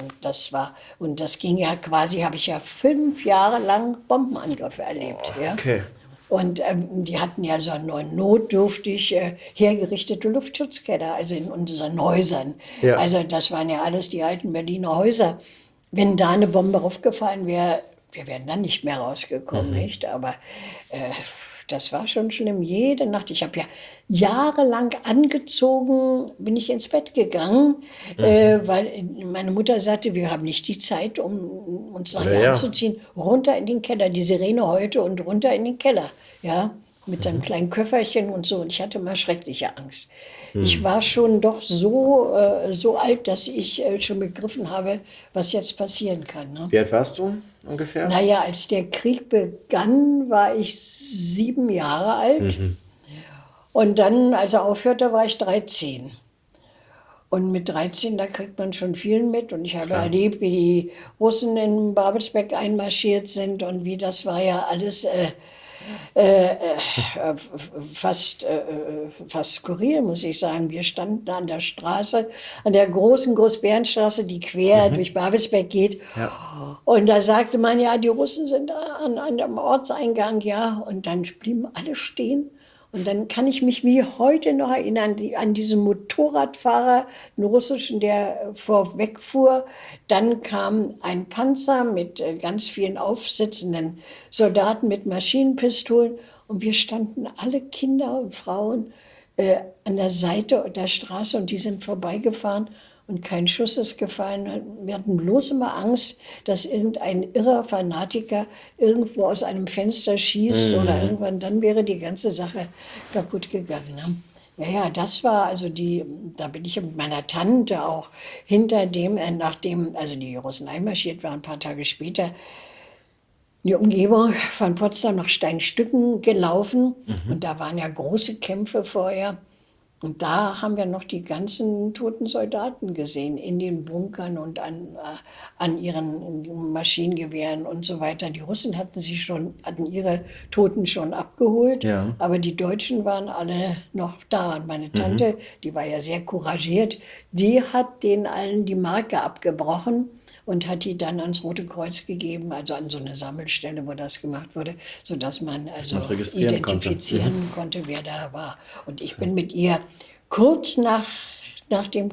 und das ging ja quasi, habe ich ja 5 Jahre lang Bombenangriffe erlebt, ja. Okay. Und die hatten ja so notdürftig hergerichtete Luftschutzkeller, also in unseren Häusern. Ja. Also das waren ja alles die alten Berliner Häuser. Wenn da eine Bombe raufgefallen wäre, wir wären dann nicht mehr rausgekommen, nicht? Aber das war schon schlimm. Jede Nacht. Ich habe ja jahrelang angezogen, bin ich ins Bett gegangen, weil meine Mutter sagte, wir haben nicht die Zeit, um uns nachher anzuziehen. Runter in den Keller, die Sirene heulte und runter in den Keller. Ja, mit seinem kleinen Köfferchen und so. Und ich hatte mal schreckliche Angst. Ich war schon doch so alt, dass ich schon begriffen habe, was jetzt passieren kann. Ne? Wie alt warst du ungefähr? Naja, als der Krieg begann, war ich 7 Jahre alt. Und dann, als er aufhörte, war ich 13. Und mit 13, da kriegt man schon viel mit. Und ich habe erlebt, wie die Russen in Babelsberg einmarschiert sind und wie das war ja alles fast skurril, muss ich sagen. Wir standen an der Straße, an der großen Großbärenstraße, die quer durch Babelsberg geht. Ja. Und da sagte man, ja, die Russen sind an dem Ortseingang, ja. Und dann blieben alle stehen. Und dann kann ich mich wie heute noch erinnern an diesen Motorradfahrer, einen russischen, der vorwegfuhr. Dann kam ein Panzer mit ganz vielen aufsitzenden Soldaten mit Maschinenpistolen. Und wir standen alle Kinder und Frauen an der Seite der Straße und die sind vorbeigefahren. Und kein Schuss ist gefallen. Wir hatten bloß immer Angst, dass irgendein irrer Fanatiker irgendwo aus einem Fenster schießt oder irgendwann, dann wäre die ganze Sache kaputt gegangen. Ne? Ja, das war also da bin ich mit meiner Tante auch hinter dem, nachdem, also die Russen einmarschiert waren, ein paar Tage später, in die Umgebung von Potsdam nach Steinstücken gelaufen. Und da waren ja große Kämpfe vorher. Und da haben wir noch die ganzen toten Soldaten gesehen, in den Bunkern und an ihren Maschinengewehren und so weiter. Die Russen hatten ihre Toten schon abgeholt, aber die Deutschen waren alle noch da. Und meine Tante, die war ja sehr couragiert, die hat denen allen die Marke abgebrochen und hat die dann ans Rote Kreuz gegeben, also an so eine Sammelstelle, wo das gemacht wurde, sodass man also identifizieren konnte, wer da war. Und ich bin mit ihr kurz nach dem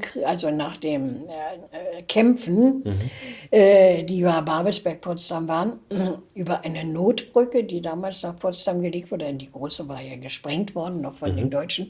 Kämpfen, die über Babelsberg-Potsdam waren, über eine Notbrücke, die damals nach Potsdam gelegt wurde, denn die große war ja gesprengt worden, noch von den Deutschen,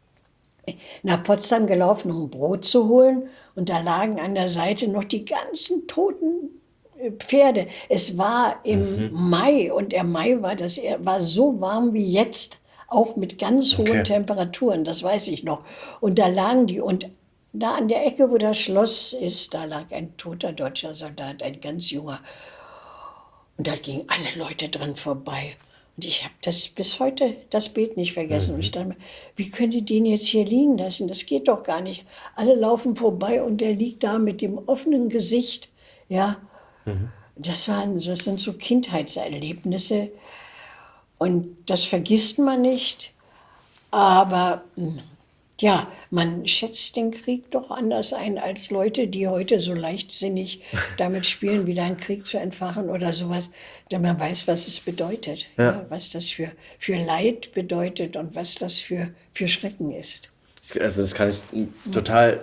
nach Potsdam gelaufen, um Brot zu holen. Und da lagen an der Seite noch die ganzen toten Pferde. Es war im Mai und der Mai war so warm wie jetzt, auch mit ganz hohen Temperaturen, das weiß ich noch. Und da lagen die und da an der Ecke, wo das Schloss ist, da lag ein toter deutscher Soldat, ein ganz junger. Und da gingen alle Leute dran vorbei. Und ich habe bis heute das Bild nicht vergessen. Und ich dachte mir, wie könnt ihr den jetzt hier liegen lassen? Das geht doch gar nicht. Alle laufen vorbei und der liegt da mit dem offenen Gesicht. Ja, das sind so Kindheitserlebnisse. Und das vergisst man nicht. Aber ja, man schätzt den Krieg doch anders ein als Leute, die heute so leichtsinnig damit spielen, wieder einen Krieg zu entfachen oder sowas. Denn man weiß, was es bedeutet, ja, was das für Leid bedeutet und was das für Schrecken ist. Also das kann ich total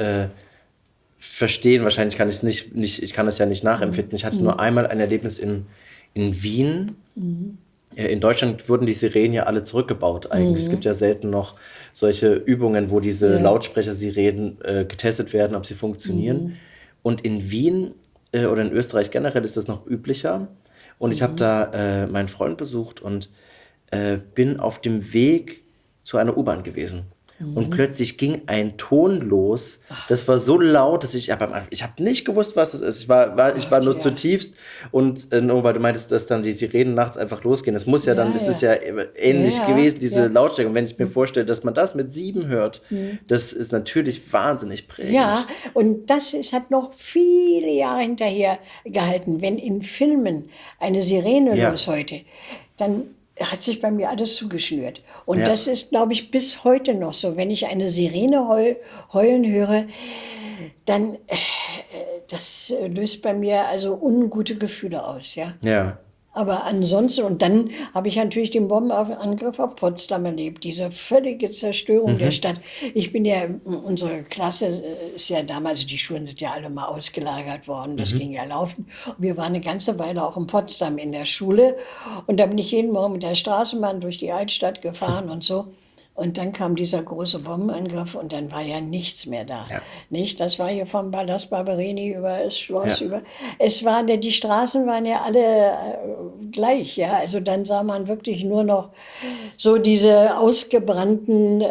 verstehen. Wahrscheinlich kann ich es nicht, ich kann das ja nicht nachempfinden. Ich hatte nur einmal ein Erlebnis in Wien. In Deutschland wurden die Sirenen ja alle zurückgebaut eigentlich. Es gibt ja selten noch solche Übungen, wo diese Lautsprecher-Sirenen getestet werden, ob sie funktionieren. Und in Wien oder in Österreich generell ist das noch üblicher. Und ich habe da meinen Freund besucht und bin auf dem Weg zu einer U-Bahn gewesen. Und plötzlich ging ein Ton los. Das war so laut, dass ich habe nicht gewusst, was das ist. Ich war nur zutiefst. Und nur weil du meintest, dass dann die Sirenen nachts einfach losgehen. Das muss ist ja ähnlich gewesen, diese Lautstärke. Und wenn ich mir vorstelle, dass man das mit 7 hört, das ist natürlich wahnsinnig prägend. Ja, und das hat noch viele Jahre hinterher gehalten. Wenn in Filmen eine Sirene los heute, dann hat sich bei mir alles zugeschnürt. Und das ist, glaube ich, bis heute noch so. Wenn ich eine Sirene heulen höre, dann das löst bei mir also ungute Gefühle aus. Ja. Aber ansonsten, und dann habe ich natürlich den Bombenangriff auf Potsdam erlebt, diese völlige Zerstörung der Stadt. Ich bin ja, unsere Klasse ist ja damals, die Schulen sind ja alle mal ausgelagert worden, das ging ja laufen. Und wir waren eine ganze Weile auch in Potsdam in der Schule. Und da bin ich jeden Morgen mit der Straßenbahn durch die Altstadt gefahren und so. Und dann kam dieser große Bombenangriff und dann war ja nichts mehr da. Ja. Nicht? Das war hier vom Palast Barberini über das Schloss, über. Es war, die Straßen waren ja alle gleich, ja. Also dann sah man wirklich nur noch so diese ausgebrannten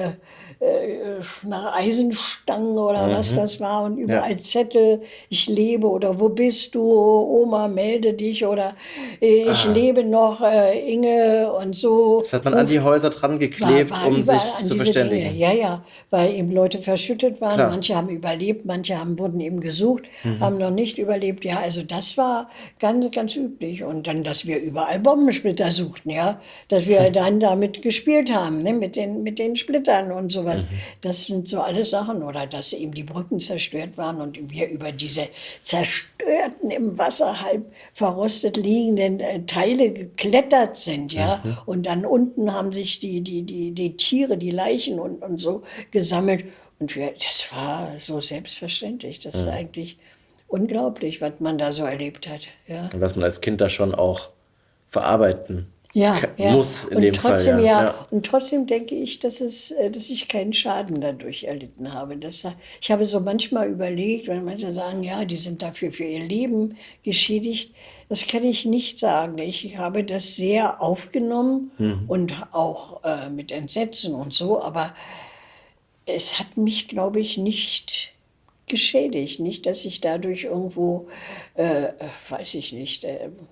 nach Eisenstangen oder was das war und überall Zettel, ich lebe oder wo bist du, Oma, melde dich oder ich lebe noch, Inge und so. Das hat man an die Häuser dran geklebt, um sich zu verständigen. Dinge. Ja, weil eben Leute verschüttet waren, manche haben überlebt, manche wurden eben gesucht, haben noch nicht überlebt. Ja, also das war ganz, ganz üblich. Und dann, dass wir überall Bombensplitter suchten, ja, dass wir dann damit gespielt haben, ne, mit den Splittern und sowas. Das sind so alle Sachen. Oder dass eben die Brücken zerstört waren und wir über diese zerstörten, im Wasser halb verrostet liegenden Teile geklettert sind. Ja? Und dann unten haben sich die Tiere, die Leichen und so gesammelt. Und das war so selbstverständlich. Das ist eigentlich unglaublich, was man da so erlebt hat. Ja? Und was man als Kind da schon auch verarbeiten muss in und dem trotzdem, Fall. Ja. Und trotzdem denke ich, dass ich keinen Schaden dadurch erlitten habe. Ich habe so manchmal überlegt, wenn manche sagen, ja, die sind dafür für ihr Leben geschädigt. Das kann ich nicht sagen. Ich habe das sehr aufgenommen und auch mit Entsetzen und so, aber es hat mich, glaube ich, nicht geschädigt. Nicht, dass ich dadurch irgendwo, weiß ich nicht,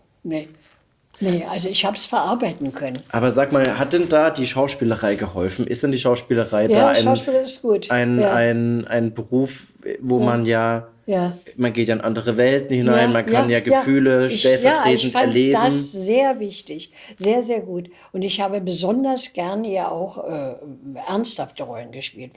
Nee, also ich habe es verarbeiten können. Aber sag mal, hat denn da die Schauspielerei geholfen? Ist denn die Schauspielerei da Schauspieler ist gut. ein Beruf, wo man man geht ja in andere Welten hinein, man kann Gefühle stellvertretend erleben. Das ist sehr wichtig, sehr, sehr gut. Und ich habe besonders gerne ja auch ernsthafte Rollen gespielt.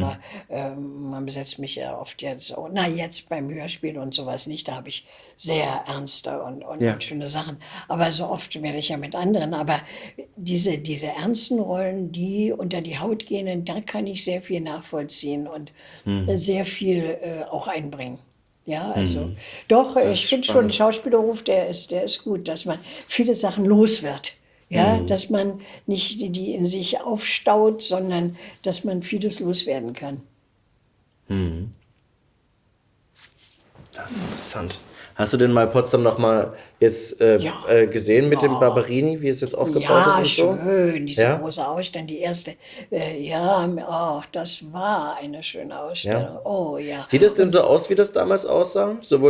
Man besetzt mich ja oft jetzt, jetzt beim Hörspiel und sowas nicht, da habe ich sehr ernste und schöne Sachen. Aber so oft werde ich ja mit anderen. Aber diese ernsten Rollen, die unter die Haut gehen, da kann ich sehr viel nachvollziehen und sehr viel auch einbringen. Ja, also doch, ich finde schon, Schauspielerberuf, der ist gut, dass man viele Sachen los wird. Ja, dass man nicht die in sich aufstaut, sondern dass man vieles loswerden kann. Das ist interessant. Hast du denn mal Potsdam noch mal jetzt gesehen mit dem Barberini, wie es jetzt aufgebaut ist und so? Ja, schön, diese große Ausstellung, die erste. Das war eine schöne Ausstellung. Ja. Oh ja. Sieht es denn so aus, wie das damals aussah? Sowohl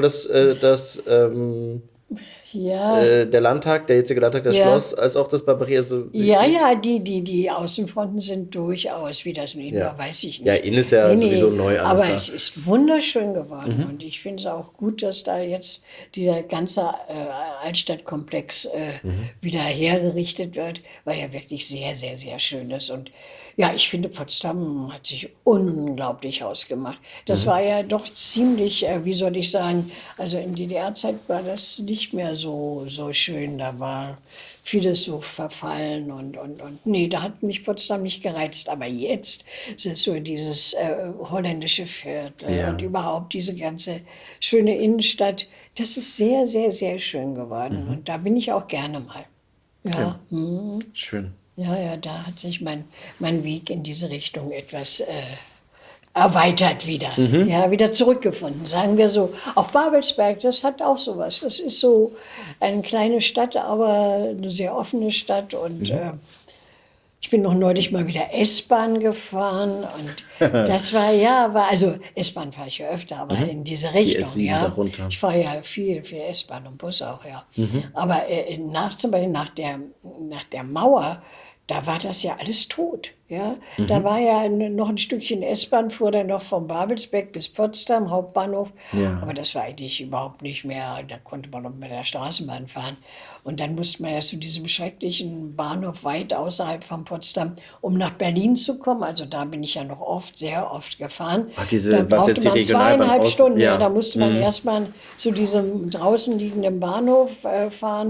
der Landtag, der jetzige Landtag, das Schloss, als auch das Barberini. Also die Außenfronten sind durchaus, wie das nun war, weiß ich nicht. Ja, innen ist ja sowieso neu alles aber es ist wunderschön geworden und ich finde es auch gut, dass da jetzt dieser ganze Altstadtkomplex wieder hergerichtet wird, weil er wirklich sehr, sehr, sehr schön ist und ja, ich finde, Potsdam hat sich unglaublich ausgemacht. Das war ja doch ziemlich, wie soll ich sagen, also in DDR-Zeit war das nicht mehr so schön. Da war vieles so verfallen und nee, da hat mich Potsdam nicht gereizt. Aber jetzt ist es so dieses holländische Viertel und überhaupt diese ganze schöne Innenstadt. Das ist sehr, sehr, sehr schön geworden. Und da bin ich auch gerne mal. Ja. Schön. Ja, da hat sich mein Weg in diese Richtung etwas erweitert wieder. Ja, wieder zurückgefunden, sagen wir so. Auch Babelsberg, das hat auch sowas. Das ist so eine kleine Stadt, aber eine sehr offene Stadt. Und ich bin noch neulich mal wieder S-Bahn gefahren. Und das also S-Bahn fahre ich ja öfter, aber in diese Richtung. Die S7 darunter. Ich fahre ja viel S-Bahn und Bus auch, ja. Aber zum Beispiel nach der Mauer, da war das ja alles tot. Ja? Da war ja noch ein Stückchen S-Bahn, fuhr dann noch von Babelsberg bis Potsdam, Hauptbahnhof. Ja. Aber das war eigentlich überhaupt nicht mehr, da konnte man noch mit der Straßenbahn fahren. Und dann musste man ja zu diesem schrecklichen Bahnhof weit außerhalb von Potsdam, um nach Berlin zu kommen. Also da bin ich ja noch sehr oft gefahren. Da brauchte man 2,5 Stunden. Ja. Da musste man erstmal zu diesem draußen liegenden Bahnhof fahren.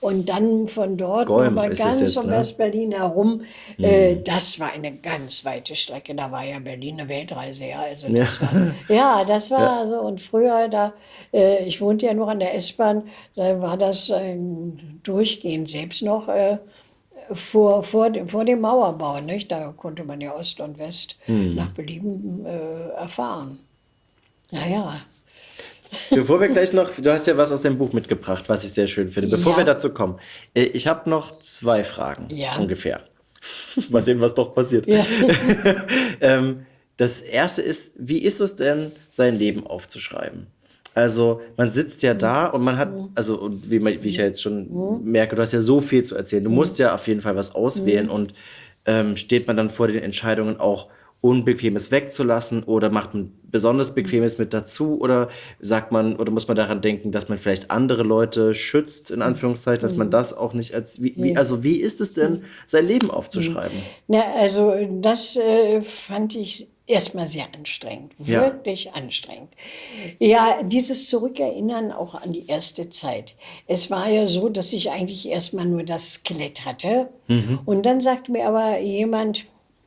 Und dann von dort Golm nochmal ist es ganz jetzt, um ne? West-Berlin herum. Das war eine ganz weite Strecke. Da war ja Berlin eine Weltreise, ja. Also das war so. Und früher, ich wohnte ja noch an der S-Bahn, da war das durchgehend, selbst noch vor dem Mauerbau, nicht? Da konnte man ja Ost und West nach Belieben erfahren. Naja. Bevor wir gleich noch, du hast ja was aus dem Buch mitgebracht, was ich sehr schön finde. Bevor wir dazu kommen, ich habe noch 2 Fragen ungefähr. Mal sehen, was doch passiert. Ja. Das erste ist, wie ist es denn, sein Leben aufzuschreiben? Also man sitzt ja da und man hat, also und wie ich ja jetzt schon merke, du hast ja so viel zu erzählen. Du musst ja auf jeden Fall was auswählen und steht man dann vor den Entscheidungen auch, Unbequemes wegzulassen oder macht man besonders Bequemes mit dazu oder sagt man oder muss man daran denken, dass man vielleicht andere Leute schützt, in Anführungszeichen, dass man das auch nicht als, wie ist es denn, sein Leben aufzuschreiben? Na, also das fand ich erstmal sehr anstrengend, wirklich anstrengend. Ja, dieses Zurückerinnern auch an die erste Zeit. Es war ja so, dass ich eigentlich erstmal nur das Skelett hatte und dann sagte mir aber jemand,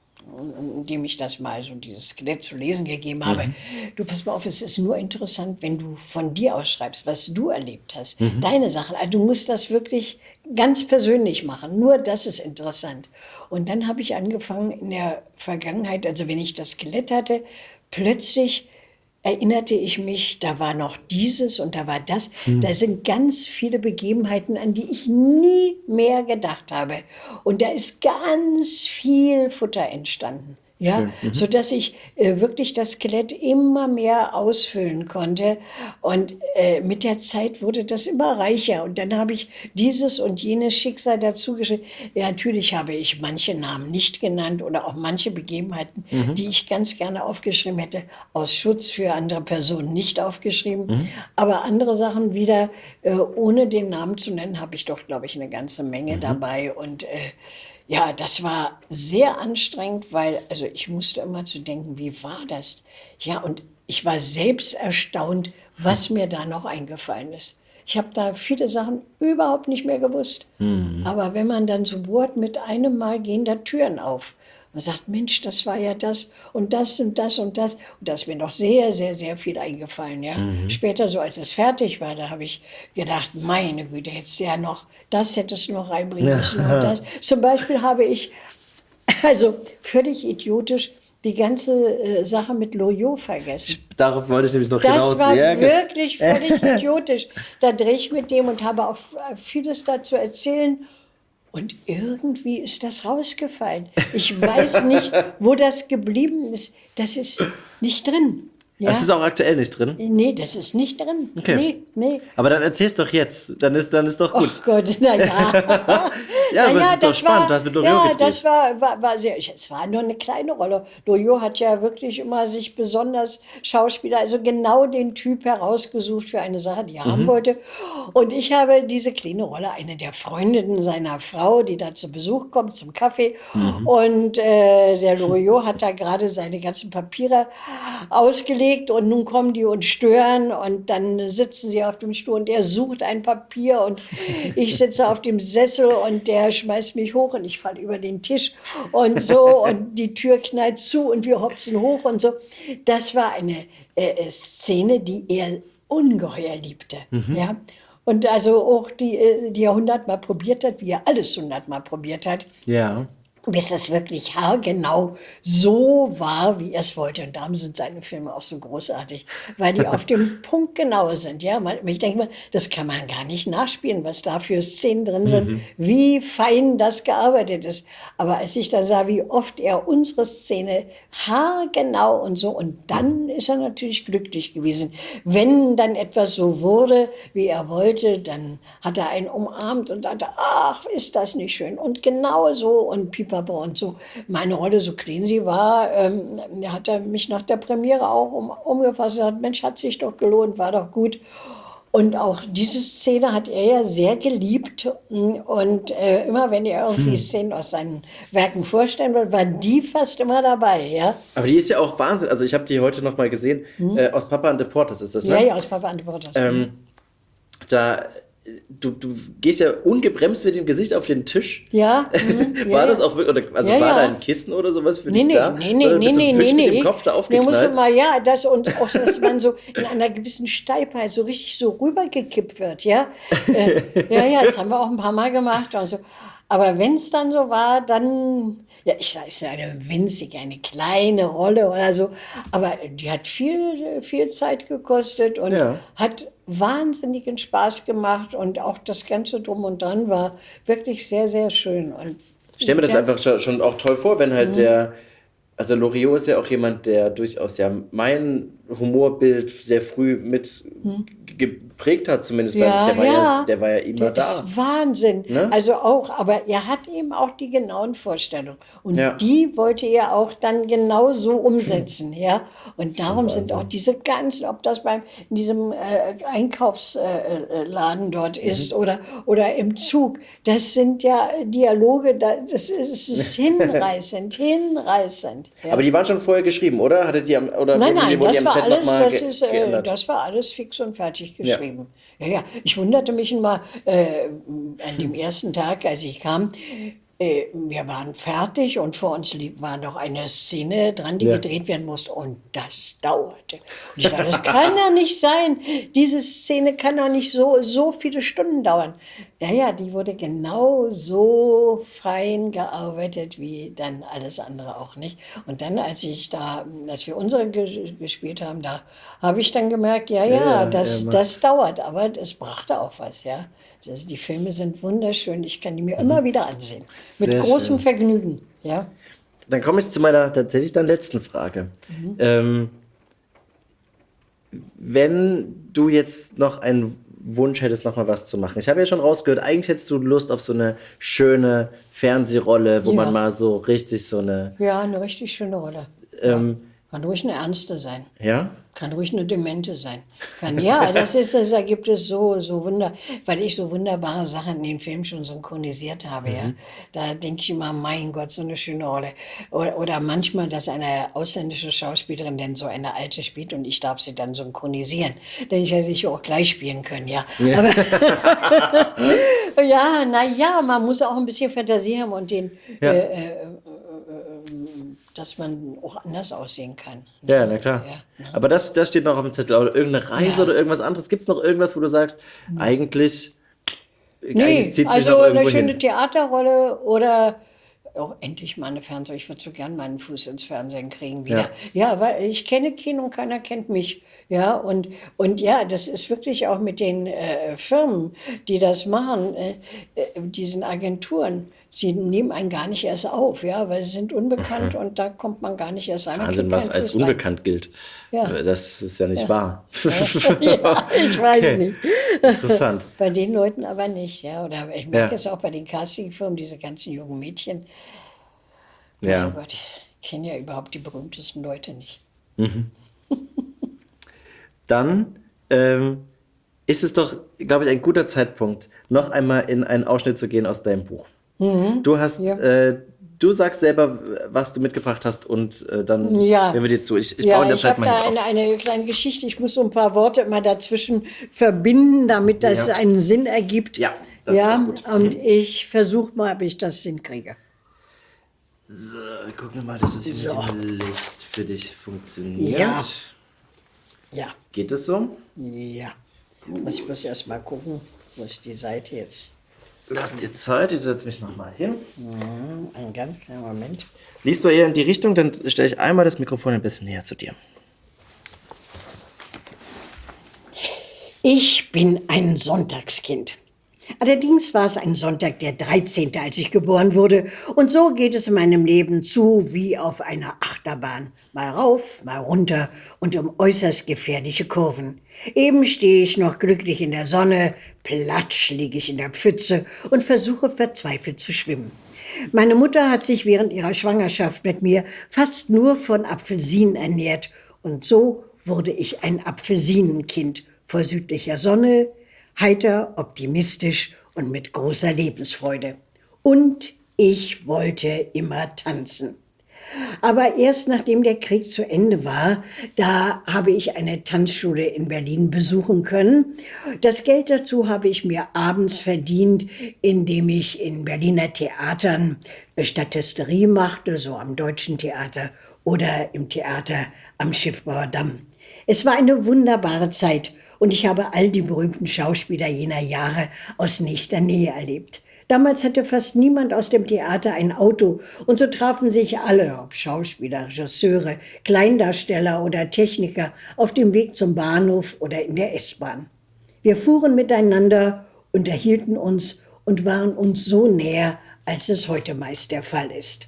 dem ich das mal so dieses Skelett zu lesen gegeben habe. Du, pass mal auf, es ist nur interessant, wenn du von dir aus schreibst, was du erlebt hast, deine Sachen. Also du musst das wirklich ganz persönlich machen. Nur das ist interessant. Und dann habe ich angefangen in der Vergangenheit, also wenn ich das Skelett hatte, plötzlich erinnerte ich mich, da war noch dieses und da war das. Da sind ganz viele Begebenheiten, an die ich nie mehr gedacht habe. Und da ist ganz viel Futter entstanden. Ja, sodass ich wirklich das Skelett immer mehr ausfüllen konnte. Und mit der Zeit wurde das immer reicher. Und dann habe ich dieses und jenes Schicksal dazu geschrieben. Ja, natürlich habe ich manche Namen nicht genannt oder auch manche Begebenheiten, die ich ganz gerne aufgeschrieben hätte, aus Schutz für andere Personen nicht aufgeschrieben. Aber andere Sachen wieder, ohne den Namen zu nennen, habe ich doch, glaube ich, eine ganze Menge dabei. Und ja, das war sehr anstrengend, weil also ich musste immer zu denken, wie war das? Ja, und ich war selbst erstaunt, was mir da noch eingefallen ist. Ich habe da viele Sachen überhaupt nicht mehr gewusst. Aber wenn man dann so bohrt, mit einem Mal gehen da Türen auf. Man sagt, Mensch, das war ja das und das und das und das. Und da ist mir noch sehr, sehr, sehr viel eingefallen. Ja. Später, so als es fertig war, da habe ich gedacht, meine Güte, hättest du ja noch, das hättest du noch reinbringen müssen. Und das. Zum Beispiel habe ich, also völlig idiotisch, die ganze Sache mit Loriot vergessen. Darauf wollte ich nämlich noch hinaus. Das war wirklich völlig idiotisch. Da drehe ich mit dem und habe auch vieles dazu erzählen. Und irgendwie ist das rausgefallen. Ich weiß nicht, wo das geblieben ist. Das ist nicht drin. Ja? Das ist auch aktuell nicht drin? Nee, das ist nicht drin. Okay. Nee. Aber dann erzähl's doch jetzt. Dann ist doch gut. Oh Gott, naja. Ja, aber es ist doch spannend. Du hast mit Loriot gedreht. Das war sehr, es war nur eine kleine Rolle. Loriot hat ja wirklich immer sich besonders Schauspieler, also genau den Typ herausgesucht für eine Sache, die er haben wollte. Und ich habe diese kleine Rolle, eine der Freundinnen seiner Frau, die da zu Besuch kommt, zum Kaffee. Und der Loriot hat da gerade seine ganzen Papiere ausgelegt und nun kommen die und stören und dann sitzen sie auf dem Stuhl und er sucht ein Papier und ich sitze auf dem Sessel und der schmeißt mich hoch und ich falle über den Tisch und so und die Tür knallt zu und wir hopsen hoch und so. Das war eine Szene, die er ungeheuer liebte. Ja? Und also auch die er 100-mal probiert hat, wie er alles 100-mal probiert hat. Ja. Bis es wirklich haargenau so war, wie er es wollte. Und darum sind seine Filme auch so großartig, weil die auf dem Punkt genau sind. Ja, ich denke mal, das kann man gar nicht nachspielen, was da für Szenen drin sind, wie fein das gearbeitet ist. Aber als ich dann sah, wie oft er unsere Szene haargenau und so, und dann ist er natürlich glücklich gewesen. Wenn dann etwas so wurde, wie er wollte, dann hat er einen umarmt und dachte, ach, ist das nicht schön. Und genau so und Pipa und so. Meine Rolle, so klein sie war, hat er mich nach der Premiere auch umgefasst und gesagt, Mensch, hat sich doch gelohnt, war doch gut. Und auch diese Szene hat er ja sehr geliebt. Und immer, wenn er irgendwie Szenen aus seinen Werken vorstellen wollte, war die fast immer dabei. Ja? Aber die ist ja auch Wahnsinn. Also ich habe die heute noch mal gesehen. Aus Papa and the Porters ist das, ne? Ja, aus Papa and the Porters. Da du gehst ja ungebremst mit dem Gesicht auf den Tisch. Ja. War das auch wirklich, oder, war da ein Kissen oder sowas für dich da? Oder bist du wirklich mit dem Kopf da aufgeknallt? Muss man mal, das und auch, dass man so in einer gewissen Steifheit so richtig so rübergekippt wird, ja. Das haben wir auch ein paar Mal gemacht und so. Aber wenn es dann so war, dann, ich sage, es ist eine kleine Rolle oder so, aber die hat viel Zeit gekostet und hat wahnsinnigen Spaß gemacht und auch das Ganze drum und dran war wirklich sehr, sehr schön. Und ich stelle mir das einfach schon auch toll vor, wenn halt also Loriot ist ja auch jemand, der durchaus mein Humorbild sehr früh mit geprägt hat, zumindest, weil der war ja immer da. Das ist Wahnsinn. Ne? Also auch, aber er hat eben auch die genauen Vorstellungen. Und die wollte er auch dann genau so umsetzen. Ja? Und darum sind auch diese ganzen, ob das in diesem Einkaufsladen dort ist oder im Zug, das sind ja Dialoge, das ist hinreißend. Ja. Aber die waren schon vorher geschrieben, oder? Hattet ihr Nein, wurden die am Set nochmal geändert? Das war alles fix und fertig geschrieben. Ja. Ich wunderte mich mal an dem ersten Tag, als ich kam, wir waren fertig und vor uns war noch eine Szene dran, die gedreht werden musste und das dauerte. Und ich dachte, das kann ja nicht sein. Diese Szene kann doch nicht so viele Stunden dauern. Ja, die wurde genau so fein gearbeitet wie dann alles andere auch nicht. Und dann, als wir unsere gespielt haben, da habe ich dann gemerkt, das dauert, aber es brachte auch was, ja. Also die Filme sind wunderschön, ich kann die mir immer wieder ansehen. Mit Sehr großem schön. Vergnügen. Ja. Dann komme ich zu meiner tatsächlich dann letzten Frage. Wenn du jetzt noch einen Wunsch hättest, noch mal was zu machen. Ich habe ja schon rausgehört, eigentlich hättest du Lust auf so eine schöne Fernsehrolle, wo man mal so richtig so eine... Ja, eine richtig schöne Rolle. Kann ruhig eine ernste sein. Ja? Kann ruhig eine Demente sein. Da gibt es so weil ich so wunderbare Sachen in den Film schon synchronisiert habe, ja. Da denke ich immer, mein Gott, so eine schöne Rolle. Oder manchmal, dass eine ausländische Schauspielerin denn so eine alte spielt und ich darf sie dann synchronisieren. Denn ich hätte ich auch gleich spielen können, ja. Aber man muss auch ein bisschen Fantasie haben und dass man auch anders aussehen kann. Ja, na klar. Ja. Aber das steht noch auf dem Zettel. Oder irgendeine Reise oder irgendwas anderes. Gibt es noch irgendwas, wo du sagst, eigentlich zieht es mich noch irgendwo eine schöne hin? Theaterrolle oder auch endlich mal eine Fernsehen. Ich würde so gern meinen Fuß ins Fernsehen kriegen wieder. Ja, weil ich kenne Kino und keiner kennt mich. Ja, und das ist wirklich auch mit den Firmen, die das machen, diesen Agenturen. Sie nehmen einen gar nicht erst auf, ja, weil sie sind unbekannt und da kommt man gar nicht erst rein. Wahnsinn, was als unbekannt gilt. Ja. Das ist ja nicht wahr. Ja, ich weiß nicht. Interessant. Bei den Leuten aber nicht, ja. Oder ich merke es auch bei den Castingfirmen, diese ganzen jungen Mädchen. Ja. Oh Gott, ich kenne ja überhaupt die berühmtesten Leute nicht. Dann ist es doch, glaube ich, ein guter Zeitpunkt, noch einmal in einen Ausschnitt zu gehen aus deinem Buch. Du hast, du sagst selber, was du mitgebracht hast und dann hören wir dir zu. Ich baue in der Zeit mal hin. Ich habe da eine kleine Geschichte. Ich muss so ein paar Worte immer dazwischen verbinden, damit das einen Sinn ergibt. Ja, das ist doch gut. Und ich versuche mal, ob ich das hinkriege. So, gucken wir mal, dass es hier mit dem Licht für dich funktioniert. Ja. Geht es so? Ja. Ich muss erst mal gucken, wo ich die Seite jetzt... Lass dir Zeit, ich setze mich nochmal hin. Einen ganz kleinen Moment. Liest du eher in die Richtung, dann stelle ich einmal das Mikrofon ein bisschen näher zu dir. Ich bin ein Sonntagskind. Allerdings war es ein Sonntag, der 13., als ich geboren wurde. Und so geht es in meinem Leben zu wie auf einer Achterbahn. Mal rauf, mal runter und um äußerst gefährliche Kurven. Eben stehe ich noch glücklich in der Sonne, platsch liege ich in der Pfütze und versuche verzweifelt zu schwimmen. Meine Mutter hat sich während ihrer Schwangerschaft mit mir fast nur von Apfelsinen ernährt. Und so wurde ich ein Apfelsinenkind vor südlicher Sonne, heiter, optimistisch und mit großer Lebensfreude. Und ich wollte immer tanzen. Aber erst nachdem der Krieg zu Ende war, da habe ich eine Tanzschule in Berlin besuchen können. Das Geld dazu habe ich mir abends verdient, indem ich in Berliner Theatern Statisterie machte, so am Deutschen Theater oder im Theater am Schiffbauer Damm. Es war eine wunderbare Zeit und ich habe all die berühmten Schauspieler jener Jahre aus nächster Nähe erlebt. Damals hatte fast niemand aus dem Theater ein Auto und so trafen sich alle, ob Schauspieler, Regisseure, Kleindarsteller oder Techniker, auf dem Weg zum Bahnhof oder in der S-Bahn. Wir fuhren miteinander, unterhielten uns und waren uns so näher, als es heute meist der Fall ist.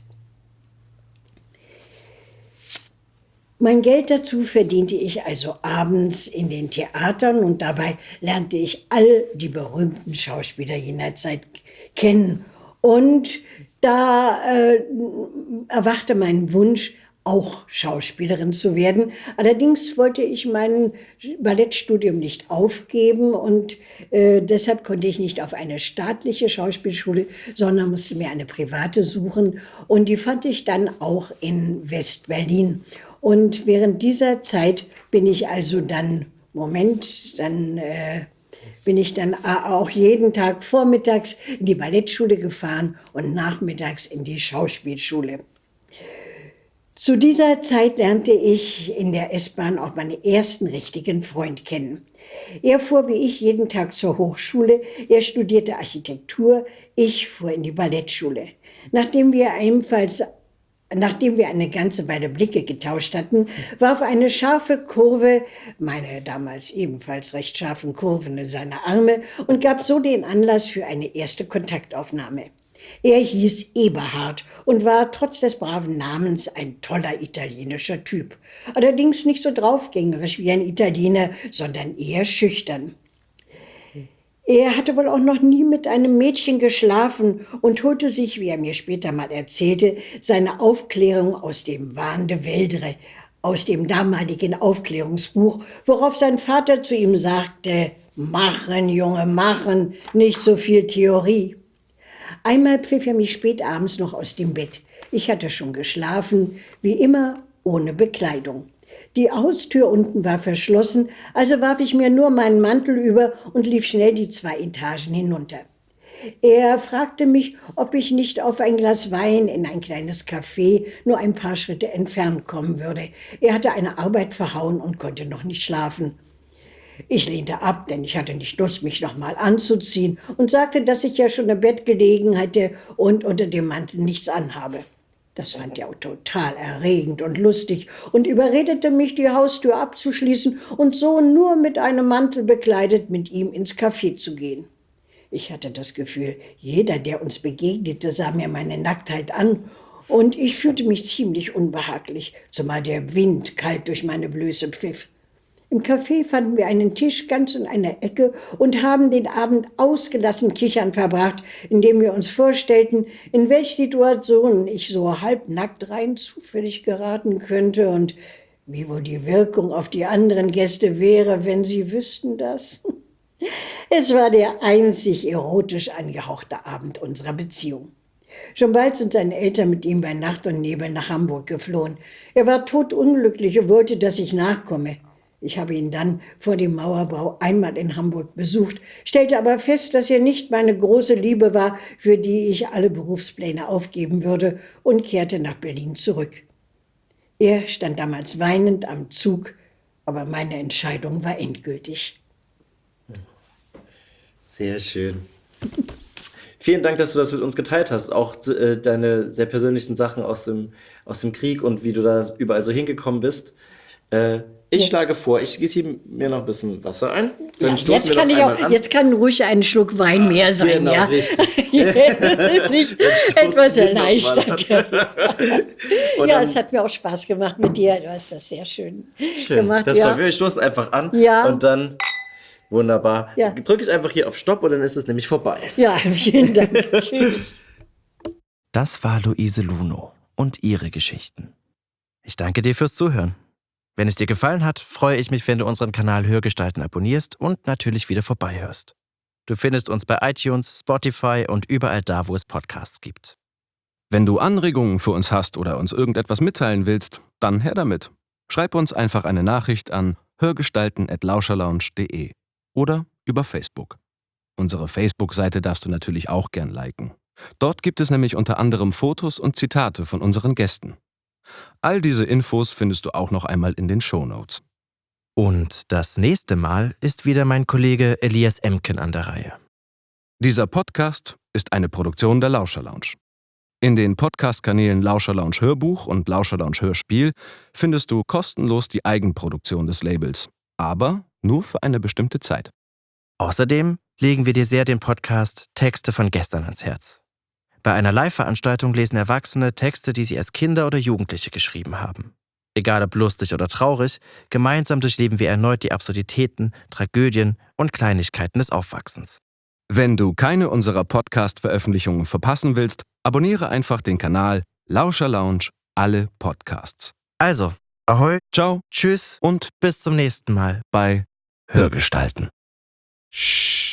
Mein Geld dazu verdiente ich also abends in den Theatern und dabei lernte ich all die berühmten Schauspieler jener Zeit kennen. Und da erwachte mein Wunsch, auch Schauspielerin zu werden. Allerdings wollte ich mein Ballettstudium nicht aufgeben und deshalb konnte ich nicht auf eine staatliche Schauspielschule, sondern musste mir eine private suchen. Und die fand ich dann auch in West-Berlin. Und während dieser Zeit bin ich also dann auch jeden Tag vormittags in die Ballettschule gefahren und nachmittags in die Schauspielschule. Zu dieser Zeit lernte ich in der S-Bahn auch meinen ersten richtigen Freund kennen. Er fuhr wie ich jeden Tag zur Hochschule, er studierte Architektur, ich fuhr in die Ballettschule. Nachdem wir eine ganze Weile Blicke getauscht hatten, warf eine scharfe Kurve, meine damals ebenfalls recht scharfen Kurven, in seine Arme und gab so den Anlass für eine erste Kontaktaufnahme. Er hieß Eberhard und war trotz des braven Namens ein toller italienischer Typ. Allerdings nicht so draufgängerisch wie ein Italiener, sondern eher schüchtern. Er hatte wohl auch noch nie mit einem Mädchen geschlafen und holte sich, wie er mir später mal erzählte, seine Aufklärung aus dem Wahn de Veldre, aus dem damaligen Aufklärungsbuch, worauf sein Vater zu ihm sagte: Machen, Junge, machen, nicht so viel Theorie. Einmal pfiff er mich spät abends noch aus dem Bett. Ich hatte schon geschlafen, wie immer ohne Bekleidung. Die Haustür unten war verschlossen, also warf ich mir nur meinen Mantel über und lief schnell die 2 Etagen hinunter. Er fragte mich, ob ich nicht auf ein Glas Wein in ein kleines Café nur ein paar Schritte entfernt kommen würde. Er hatte eine Arbeit verhauen und konnte noch nicht schlafen. Ich lehnte ab, denn ich hatte nicht Lust, mich noch mal anzuziehen und sagte, dass ich ja schon im Bett gelegen hätte und unter dem Mantel nichts anhabe. Das fand er total erregend und lustig und überredete mich, die Haustür abzuschließen und so nur mit einem Mantel bekleidet mit ihm ins Café zu gehen. Ich hatte das Gefühl, jeder, der uns begegnete, sah mir meine Nacktheit an und ich fühlte mich ziemlich unbehaglich, zumal der Wind kalt durch meine Blöße pfiff. Im Café fanden wir einen Tisch ganz in einer Ecke und haben den Abend ausgelassen kichern verbracht, indem wir uns vorstellten, in welche Situation ich so halbnackt rein zufällig geraten könnte und wie wohl die Wirkung auf die anderen Gäste wäre, wenn sie wüssten das. Es war der einzig erotisch angehauchte Abend unserer Beziehung. Schon bald sind seine Eltern mit ihm bei Nacht und Nebel nach Hamburg geflohen. Er war todunglücklich und wollte, dass ich nachkomme. Ich habe ihn dann vor dem Mauerbau einmal in Hamburg besucht, stellte aber fest, dass er nicht meine große Liebe war, für die ich alle Berufspläne aufgeben würde, und kehrte nach Berlin zurück. Er stand damals weinend am Zug, aber meine Entscheidung war endgültig. Sehr schön. Vielen Dank, dass du das mit uns geteilt hast, auch deine sehr persönlichen Sachen aus dem Krieg und wie du da überall so hingekommen bist. Ich schlage vor, ich gieße mir noch ein bisschen Wasser ein. Dann Jetzt kann ruhig ein Schluck Wein mehr sein. Genau, ja? richtig. Mich etwas erleichtert. Ja, es hat mir auch Spaß gemacht mit dir. Du hast das sehr schön gemacht. Das war wir stoßen einfach an und dann, wunderbar, drücke ich einfach hier auf Stopp und dann ist es nämlich vorbei. Ja, vielen Dank. Tschüss. Das war Luise Lunow und ihre Geschichten. Ich danke dir fürs Zuhören. Wenn es dir gefallen hat, freue ich mich, wenn du unseren Kanal Hörgestalten abonnierst und natürlich wieder vorbeihörst. Du findest uns bei iTunes, Spotify und überall da, wo es Podcasts gibt. Wenn du Anregungen für uns hast oder uns irgendetwas mitteilen willst, dann her damit. Schreib uns einfach eine Nachricht an hörgestalten@lauscherlounge.de oder über Facebook. Unsere Facebook-Seite darfst du natürlich auch gern liken. Dort gibt es nämlich unter anderem Fotos und Zitate von unseren Gästen. All diese Infos findest du auch noch einmal in den Shownotes. Und das nächste Mal ist wieder mein Kollege Elias Emken an der Reihe. Dieser Podcast ist eine Produktion der Lauscher Lounge. In den Podcast-Kanälen Lauscher Lounge Hörbuch und Lauscher Lounge Hörspiel findest du kostenlos die Eigenproduktion des Labels, aber nur für eine bestimmte Zeit. Außerdem legen wir dir sehr den Podcast Texte von gestern ans Herz. Bei einer Live-Veranstaltung lesen Erwachsene Texte, die sie als Kinder oder Jugendliche geschrieben haben. Egal ob lustig oder traurig, gemeinsam durchleben wir erneut die Absurditäten, Tragödien und Kleinigkeiten des Aufwachsens. Wenn du keine unserer Podcast-Veröffentlichungen verpassen willst, abonniere einfach den Kanal Lauscher Lounge alle Podcasts. Also, ahoi, Ciao tschüss und bis zum nächsten Mal bei Hörgestalten. Shh.